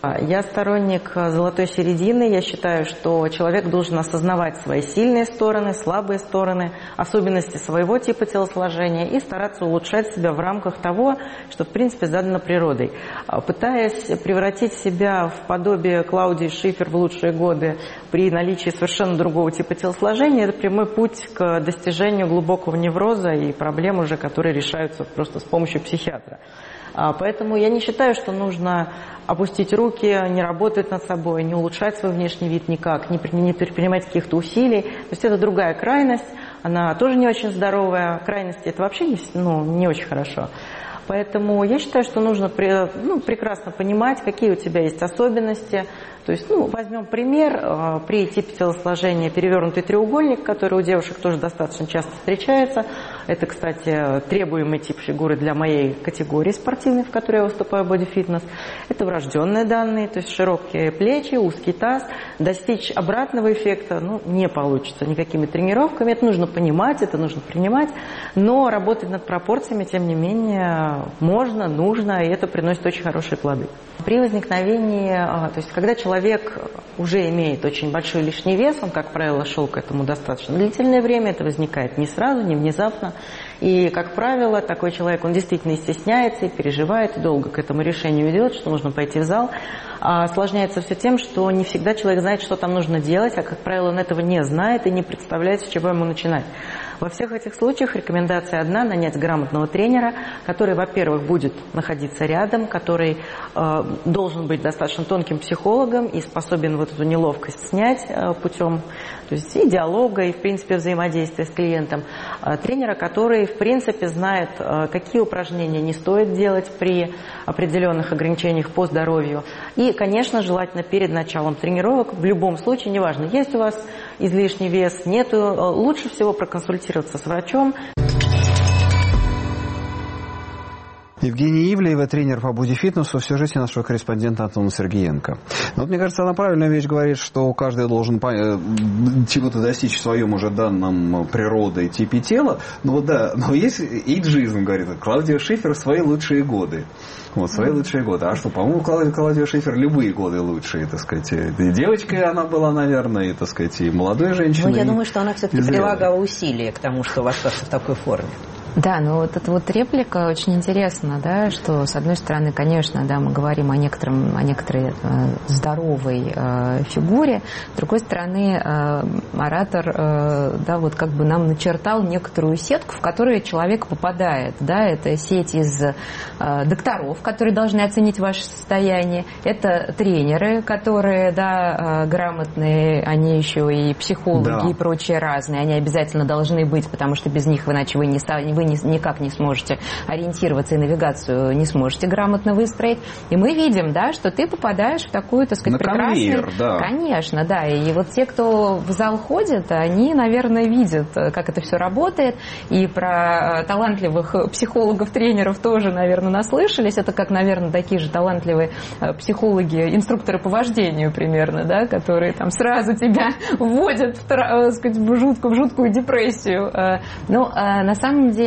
Я сторонник золотой середины. Я считаю, что человек должен осознавать свои сильные стороны, слабые стороны, особенности своего типа телосложения и стараться улучшать себя в рамках того, что в принципе задано природой. Пытаясь превратить себя в подобие Клаудии Шифер в лучшие годы при наличии совершенно другого типа телосложения, это прямой путь к достижению глубокого невроза и проблем уже, которые решаются просто с помощью психиатра. Поэтому я не считаю, что нужно опустить руки, не работать над собой, не улучшать свой внешний вид никак, не предпринимать каких-то усилий. То есть это другая крайность, она тоже не очень здоровая. Крайности это вообще не, ну, не очень хорошо. Поэтому я считаю, что нужно ну, прекрасно понимать, какие у тебя есть особенности. То есть, ну, возьмем пример, при типе телосложения перевернутый треугольник, который у девушек тоже достаточно часто встречается. Это, кстати, требуемый тип фигуры для моей категории спортивной, в которой я выступаю, бодифитнес. Это врожденные данные, то есть широкие плечи, узкий таз. Достичь обратного эффекта ну, не получится никакими тренировками. Это нужно понимать, это нужно принимать. Но работать над пропорциями, тем не менее, можно, нужно, и это приносит очень хорошие плоды. При возникновении, то есть когда человек уже имеет очень большой лишний вес, он, как правило, шел к этому достаточно длительное время, это возникает не сразу, не внезапно. И, как правило, такой человек, он действительно стесняется и переживает, и долго к этому решению ведет, что нужно пойти в зал. А осложняется все тем, что не всегда человек знает, что там нужно делать, а, как правило, он этого не знает и не представляет, с чего ему начинать. Во всех этих случаях рекомендация одна – нанять грамотного тренера, который, во-первых, будет находиться рядом, который э, должен быть достаточно тонким психологом и способен вот эту неловкость снять э, путем то есть и диалога, и, в принципе, взаимодействия с клиентом. Э, тренера, который, в принципе, знает, э, какие упражнения не стоит делать при определенных ограничениях по здоровью. И, конечно, желательно перед началом тренировок, в любом случае, неважно, есть у вас излишний вес, нету, лучше всего проконсультироваться с врачом. Евгения Ивлеева, тренер по бодифитнесу, в сюжете нашего корреспондента Антона Сергеенко. Но вот, мне кажется, она правильную вещь говорит, что каждый должен чего-то достичь в своем уже данном природой типе тела. Но вот да, но есть эйджизм, говорит Клаудия Шифер, в свои лучшие годы. Вот, свои лучшие годы. А что, по-моему, Клаудия, Клаудия Шифер любые годы лучшие, так сказать. И девочкой она была, наверное, и, так сказать, и молодой женщиной. Ну, я думаю, что она все-таки прилагала усилия к тому, что вошла в такой форме. Да, ну вот эта вот реплика очень интересна, да, что с одной стороны, конечно, да, мы говорим о некотором, о некоторой э, здоровой э, фигуре, с другой стороны, э, оратор, э, да, вот как бы нам начертал некоторую сетку, в которую человек попадает, да, это сеть из э, докторов, которые должны оценить ваше состояние, это тренеры, которые, да, э, грамотные, они еще и психологи, да, и прочие разные, они обязательно должны быть, потому что без них иначе вы не станете, вы никак не сможете ориентироваться и навигацию не сможете грамотно выстроить. И мы видим, да, что ты попадаешь в такую, так сказать, прекрасную... Да. Конечно, да. И вот те, кто в зал ходит, они, наверное, видят, как это все работает. И про талантливых психологов, тренеров тоже, наверное, наслышались. Это как, наверное, такие же талантливые психологи, инструкторы по вождению примерно, да, которые там сразу тебя вводят в, так сказать, в жуткую, в жуткую депрессию. Но на самом деле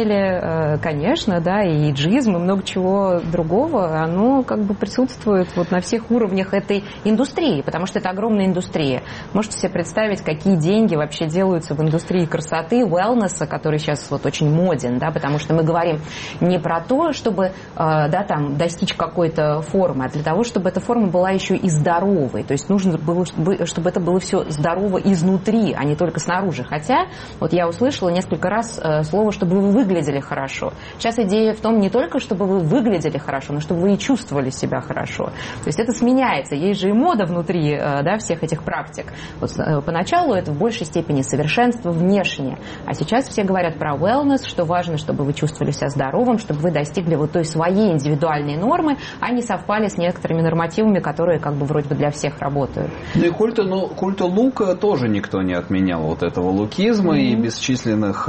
деле, конечно, да, и иджизм, и много чего другого, оно как бы присутствует вот на всех уровнях этой индустрии, потому что это огромная индустрия. Можете себе представить, какие деньги вообще делаются в индустрии красоты, wellness, который сейчас вот очень моден, да, потому что мы говорим не про то, чтобы, да, там, достичь какой-то формы, а для того, чтобы эта форма была еще и здоровой. То есть нужно было, чтобы это было все здорово изнутри, а не только снаружи. Хотя, вот я услышала несколько раз слово, чтобы вы выглядели хорошо. Сейчас идея в том не только, чтобы вы выглядели хорошо, но чтобы вы и чувствовали себя хорошо. То есть это сменяется. Есть же и мода внутри, да, всех этих практик. Вот поначалу это в большей степени совершенство внешнее. А сейчас все говорят про wellness, что важно, чтобы вы чувствовали себя здоровым, чтобы вы достигли вот той своей индивидуальной нормы, а не совпали с некоторыми нормативами, которые как бы вроде бы для всех работают. Ну и культа, ну, культа лука тоже никто не отменял, вот этого лукизма, mm-hmm. и бесчисленных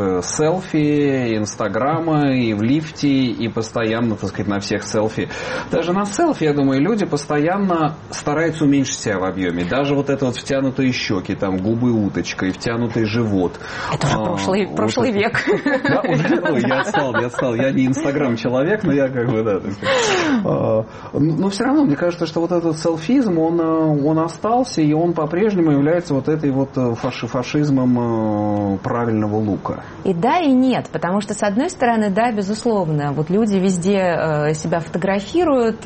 селфи, инстаграма, и в лифте, и постоянно, так сказать, на всех селфи. Даже на селфи, я думаю, люди постоянно стараются уменьшить себя в объеме. Даже вот это вот втянутые щеки, там губы уточкой, втянутый живот. Это уже а, прошлый, вот прошлый это... век. Да, уже, ой, я отстал, я отстал. Я не инстаграм-человек, но я как бы, да, так сказать. Но все равно, мне кажется, что вот этот селфизм, он, он остался, и он по-прежнему является вот этой вот фаши, фашизмом правильного лука. И да, и нет, потому что, с одной стороны, да, безусловно, вот люди везде себя фотографируют,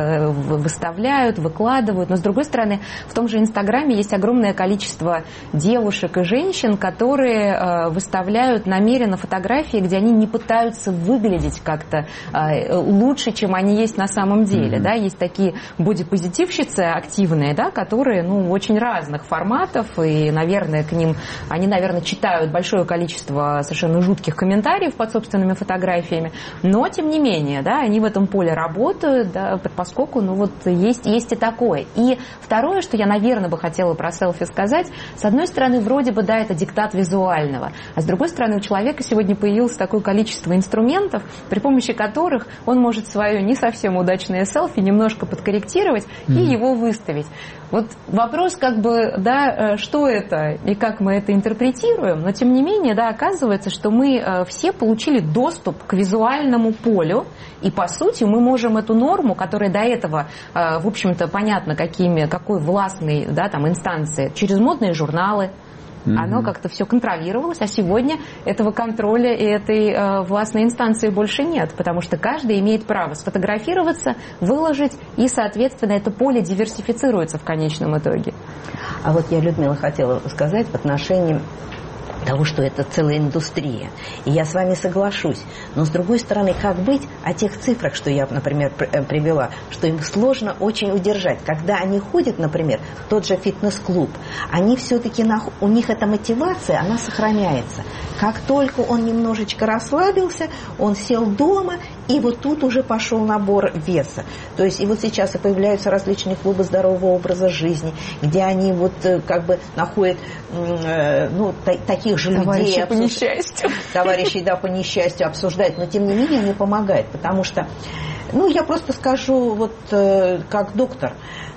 выставляют, выкладывают, но, с другой стороны, в том же Инстаграме есть огромное количество девушек и женщин, которые выставляют намеренно фотографии, где они не пытаются выглядеть как-то лучше, чем они есть на самом деле. Mm-hmm. Да? Есть такие бодипозитивщицы активные, да, которые, ну, очень разных форматов, и, наверное, к ним, они, наверное, читают большое количество совершенно жутких комментариев под собственными фотографиями, но, тем не менее, да, они в этом поле работают, да, поскольку, ну, вот есть, есть и такое. И второе, что я, наверное, бы хотела про селфи сказать, с одной стороны, вроде бы, да, это диктат визуального, а с другой стороны, у человека сегодня появилось такое количество инструментов, при помощи которых он может свое не совсем удачное селфи немножко подкорректировать mm-hmm. и его выставить. Вот вопрос, как бы, да, что это и как мы это интерпретируем, но тем не менее, да, оказывается, что мы все получили доступ к визуальному полю, и по сути мы можем эту норму, которая до этого, в общем-то, понятно, какими, какой властной, да, там, инстанции, через модные журналы, Mm-hmm. оно как-то все контролировалось, а сегодня этого контроля и этой э, властной инстанции больше нет, потому что каждый имеет право сфотографироваться, выложить, и, соответственно, это поле диверсифицируется в конечном итоге. А вот я, Людмила, хотела сказать в отношении того, что это целая индустрия. И я с вами соглашусь. Но, с другой стороны, как быть о тех цифрах, что я, например, привела, что им сложно очень удержать. Когда они ходят, например, в тот же фитнес-клуб, они все-таки, у них эта мотивация, она сохраняется. Как только он немножечко расслабился, он сел дома, и вот тут уже пошел набор веса. То есть и вот сейчас и появляются различные клубы здорового образа жизни, где они вот как бы находят ну, таких же товарищи людей. по несчастью. Товарищей, да, по несчастью обсуждают, но тем не менее они помогают, потому что, ну, я просто скажу, вот как доктор,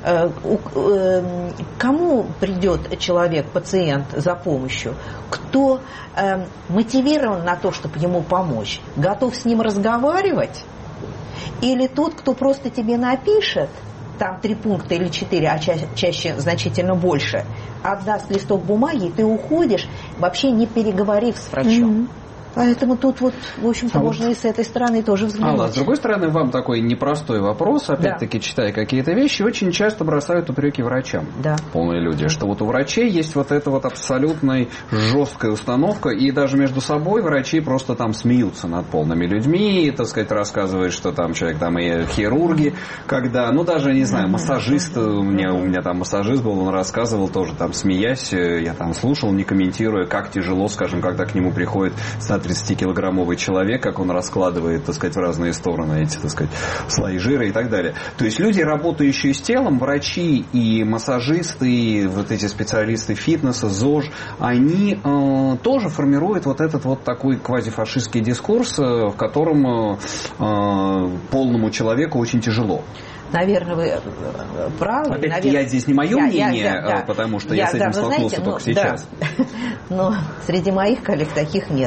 кому придет человек, пациент за помощью, кто мотивирован на то, чтобы ему помочь, готов с ним разговаривать, или тот, кто просто тебе напишет, там три пункта или четыре, а чаще, чаще значительно больше, отдаст листок бумаги, и ты уходишь, вообще не переговорив с врачом. Mm-hmm. Поэтому тут вот, в общем-то, а можно вот... и с этой стороны тоже взглянуть. Алла, с другой стороны, вам такой непростой вопрос, опять-таки, да. читая какие-то вещи, очень часто бросают упреки врачам, да. полные люди, что вот у врачей есть вот эта вот абсолютно жесткая установка, и даже между собой врачи просто там смеются над полными людьми, и, так сказать, рассказывают, что там человек, там и хирурги, когда, ну, даже, не знаю, массажист, у меня, у меня там массажист был, он рассказывал тоже там, смеясь, я там слушал, не комментируя, как тяжело, скажем, когда к нему приходит тридцатикилограммовый человек, как он раскладывает, так сказать, в разные стороны эти, так сказать, слои жира и так далее. То есть люди, работающие с телом, врачи и массажисты, и вот эти специалисты фитнеса, ЗОЖ, они э, тоже формируют вот этот вот такой квазифашистский дискурс, в котором э, полному человеку очень тяжело. Наверное, вы правы. Опять-таки, наверное, я здесь не мое я, мнение, я, я, потому что я, я с этим да, столкнулся знаете, только ну, сейчас. Да. Но среди моих коллег таких нет. Я могу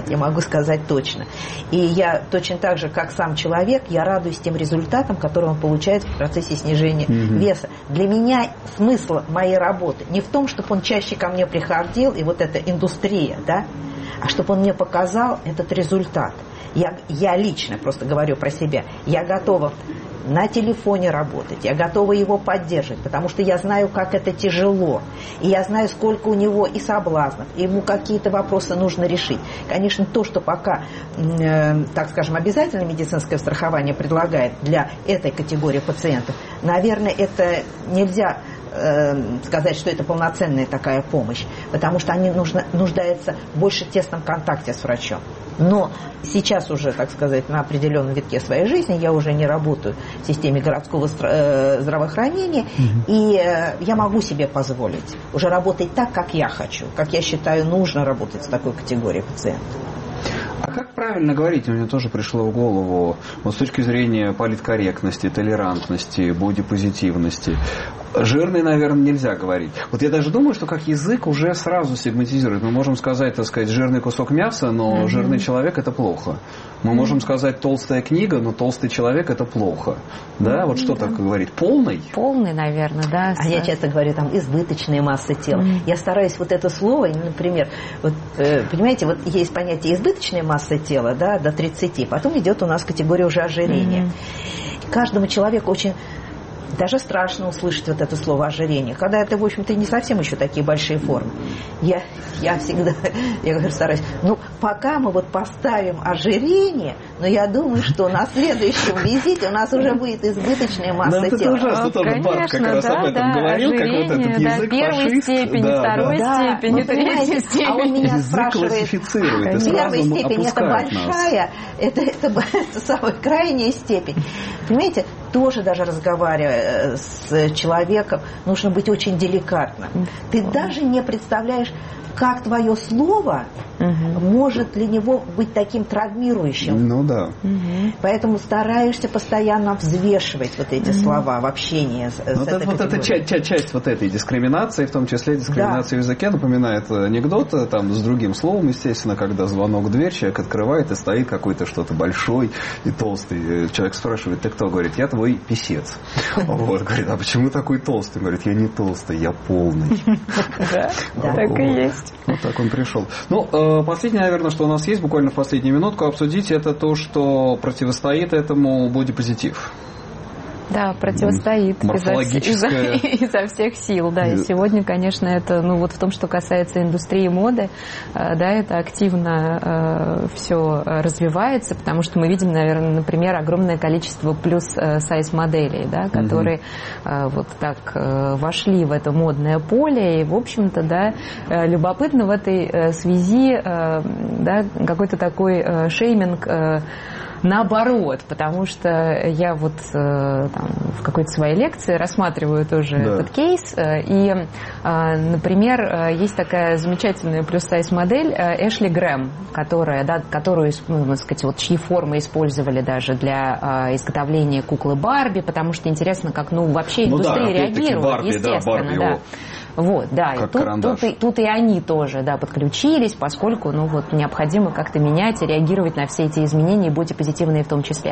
сказать точно. И я точно так же, как сам человек, я радуюсь тем результатам, которые он получает в процессе снижения mm-hmm. веса. Для меня смысл моей работы не в том, чтобы он чаще ко мне приходил, и вот эта индустрия, да, а чтобы он мне показал этот результат. Я, я лично просто говорю про себя. Я готова на телефоне работать, я готова его поддерживать, потому что я знаю, как это тяжело. И я знаю, сколько у него и соблазнов, и ему какие-то вопросы нужно решить. Конечно, то, что пока, э, так скажем, обязательное медицинское страхование предлагает для этой категории пациентов, наверное, это нельзя сказать, что это полноценная такая помощь, потому что они нужно, нуждаются в больше тесном контакте с врачом. Но сейчас уже, так сказать, на определенном витке своей жизни я уже не работаю в системе городского здравоохранения, угу. и я могу себе позволить уже работать так, как я хочу, как я считаю нужно работать с такой категорией пациентов. А как правильно говорить, мне тоже пришло в голову, вот с точки зрения политкорректности, толерантности, бодипозитивности, жирный, наверное, нельзя говорить. Вот я даже думаю, что как язык уже сразу стигматизирует. Мы можем сказать, так сказать, жирный кусок мяса, но mm-hmm. жирный человек – это плохо. Мы mm-hmm. можем сказать толстая книга, но толстый человек – это плохо. Да, mm-hmm. вот что так говорить? Полный? Полный, наверное, да. А я часто говорю, там, избыточная масса тела. Mm-hmm. Я стараюсь вот это слово, например, вот, э, понимаете, вот есть понятие избыточная масса тела, да, до тридцати, потом идет у нас категория уже ожирения. Mm-hmm. Каждому человеку очень... Даже страшно услышать вот это слово ожирение, когда это, в общем-то, не совсем еще такие большие формы. Я, я всегда, я говорю, стараюсь, ну, пока мы вот поставим ожирение, но я думаю, что на следующем визите у нас уже будет избыточная масса да, тела. Это ужасно, тоже Барт как раз да, об этом да, говорил, как вот этот язык да, первой фашист. степени, да, второй да. степени, да. третьей степени. А он меня язык спрашивает, классифицирует, и первая сразу степень это большая, это, это, это самая крайняя степень. Понимаете, тоже даже разговаривая с человеком, нужно быть очень деликатным. Ты даже не представляешь, как твое слово угу. может для него быть таким травмирующим. Ну да. Угу. Поэтому стараешься постоянно взвешивать вот эти угу. слова в общении с, с вот этой это, вот это часть, часть вот этой дискриминации, в том числе дискриминации да. в языке, напоминает анекдот там с другим словом, естественно, когда звонок в дверь, человек открывает и стоит какой-то что-то большой и толстый. Человек спрашивает, ты кто? Говорит, я твой писец. Вот, говорит, а почему такой толстый? Говорит, я не толстый, я полный. Да, так и есть. Вот так он пришел. Ну, последнее, наверное, что у нас есть, буквально в последнюю минутку обсудить, это то, что противостоит этому бодипозитив. Да, противостоит морфологическое... изо, изо, изо всех сил, да. И сегодня, конечно, это, ну вот в том, что касается индустрии моды, да, это активно э, все развивается, потому что мы видим, наверное, например, огромное количество плюс-сайз моделей, да, которые э, вот так э, вошли в это модное поле, и, в общем-то, да, э, любопытно в этой э, связи, э, да, какой-то такой э, шейминг э, наоборот, потому что я вот э, там, в какой-то своей лекции рассматриваю тоже да. этот кейс, э, и, э, например, э, есть такая замечательная плюс-сайз модель э, Эшли Грэм, которая, да, которую, ну, так сказать, вот, чьи формы использовали даже для э, изготовления куклы Барби, потому что интересно, как, ну, вообще индустрия ну, да, реагирует, Барби, естественно, да. да. Вот, да, и тут, тут, и, тут и они тоже, да, подключились, поскольку, ну, вот, необходимо как-то менять и реагировать на все эти изменения, бодипозитивные в том числе.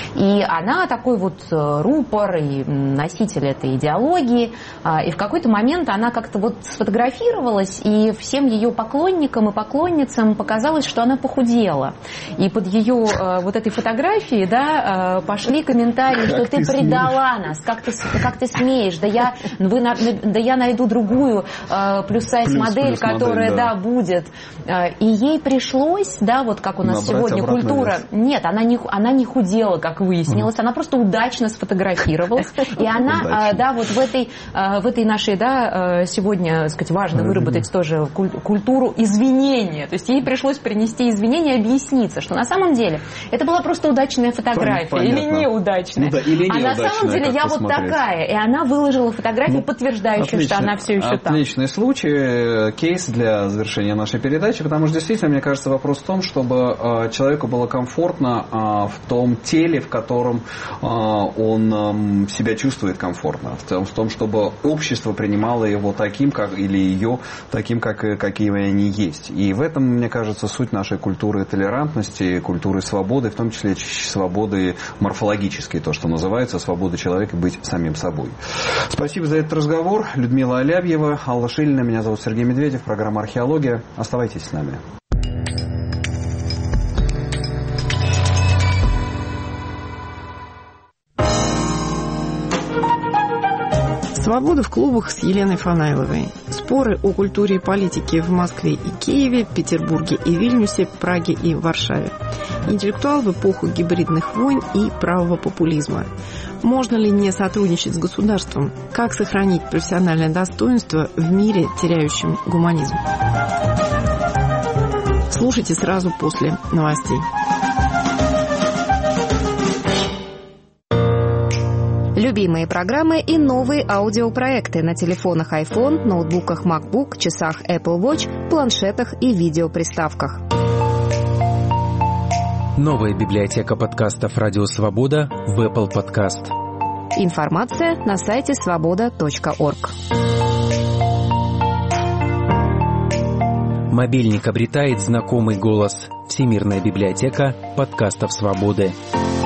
И она такой вот рупор и носитель этой идеологии, и в какой-то момент она как-то вот сфотографировалась, и всем ее поклонникам и поклонницам показалось, что она похудела. И под ее вот этой фотографией, да, пошли комментарии, что ты, ты предала нас, как ты, как ты смеешь, да я, вы, да я найду другую Uh, плюс-сайз модель, плюс которая, модель, да. да, будет. Uh, и ей пришлось, да, вот как у нас Набрать сегодня культура... Вес. Нет, она не, она не худела, как выяснилось, mm. она просто удачно сфотографировалась. И она, да, вот в этой, в этой нашей, да, сегодня, так сказать, важно выработать тоже культуру извинения. То есть ей пришлось принести извинения и объясниться, что на самом деле это была просто удачная фотография. Понятно. Или неудачная. Ну, да, или а на самом деле я вот такая. И она выложила фотографию, ну, подтверждающую, отлично. Что она все еще там. Отличный случай, кейс для завершения нашей передачи, потому что действительно, мне кажется, вопрос в том, чтобы человеку было комфортно в том теле, в котором он себя чувствует комфортно, в том, чтобы общество принимало его таким, как, или ее таким, как, какими они есть. И в этом, мне кажется, суть нашей культуры толерантности, культуры свободы, в том числе свободы морфологической, то, что называется, свобода человека быть самим собой. Спасибо за этот разговор. Людмила Алябьева, Алла Шилина, меня зовут Сергей Медведев, программа «Археология». Оставайтесь с нами. Свобода в клубах с Еленой Фанайловой. Споры о культуре и политике в Москве и Киеве, Петербурге и Вильнюсе, Праге и Варшаве. Интеллектуал в эпоху гибридных войн и правого популизма. Можно ли не сотрудничать с государством? Как сохранить профессиональное достоинство в мире, теряющем гуманизм? Слушайте сразу после новостей. Любимые программы и новые аудиопроекты на телефонах iPhone, ноутбуках MacBook, часах Apple Watch, планшетах и видеоприставках. Новая библиотека подкастов «Радио Свобода» в Apple Podcast. Информация на сайте свобода точка орг. Мобильник обретает знакомый голос. Всемирная библиотека подкастов «Свободы».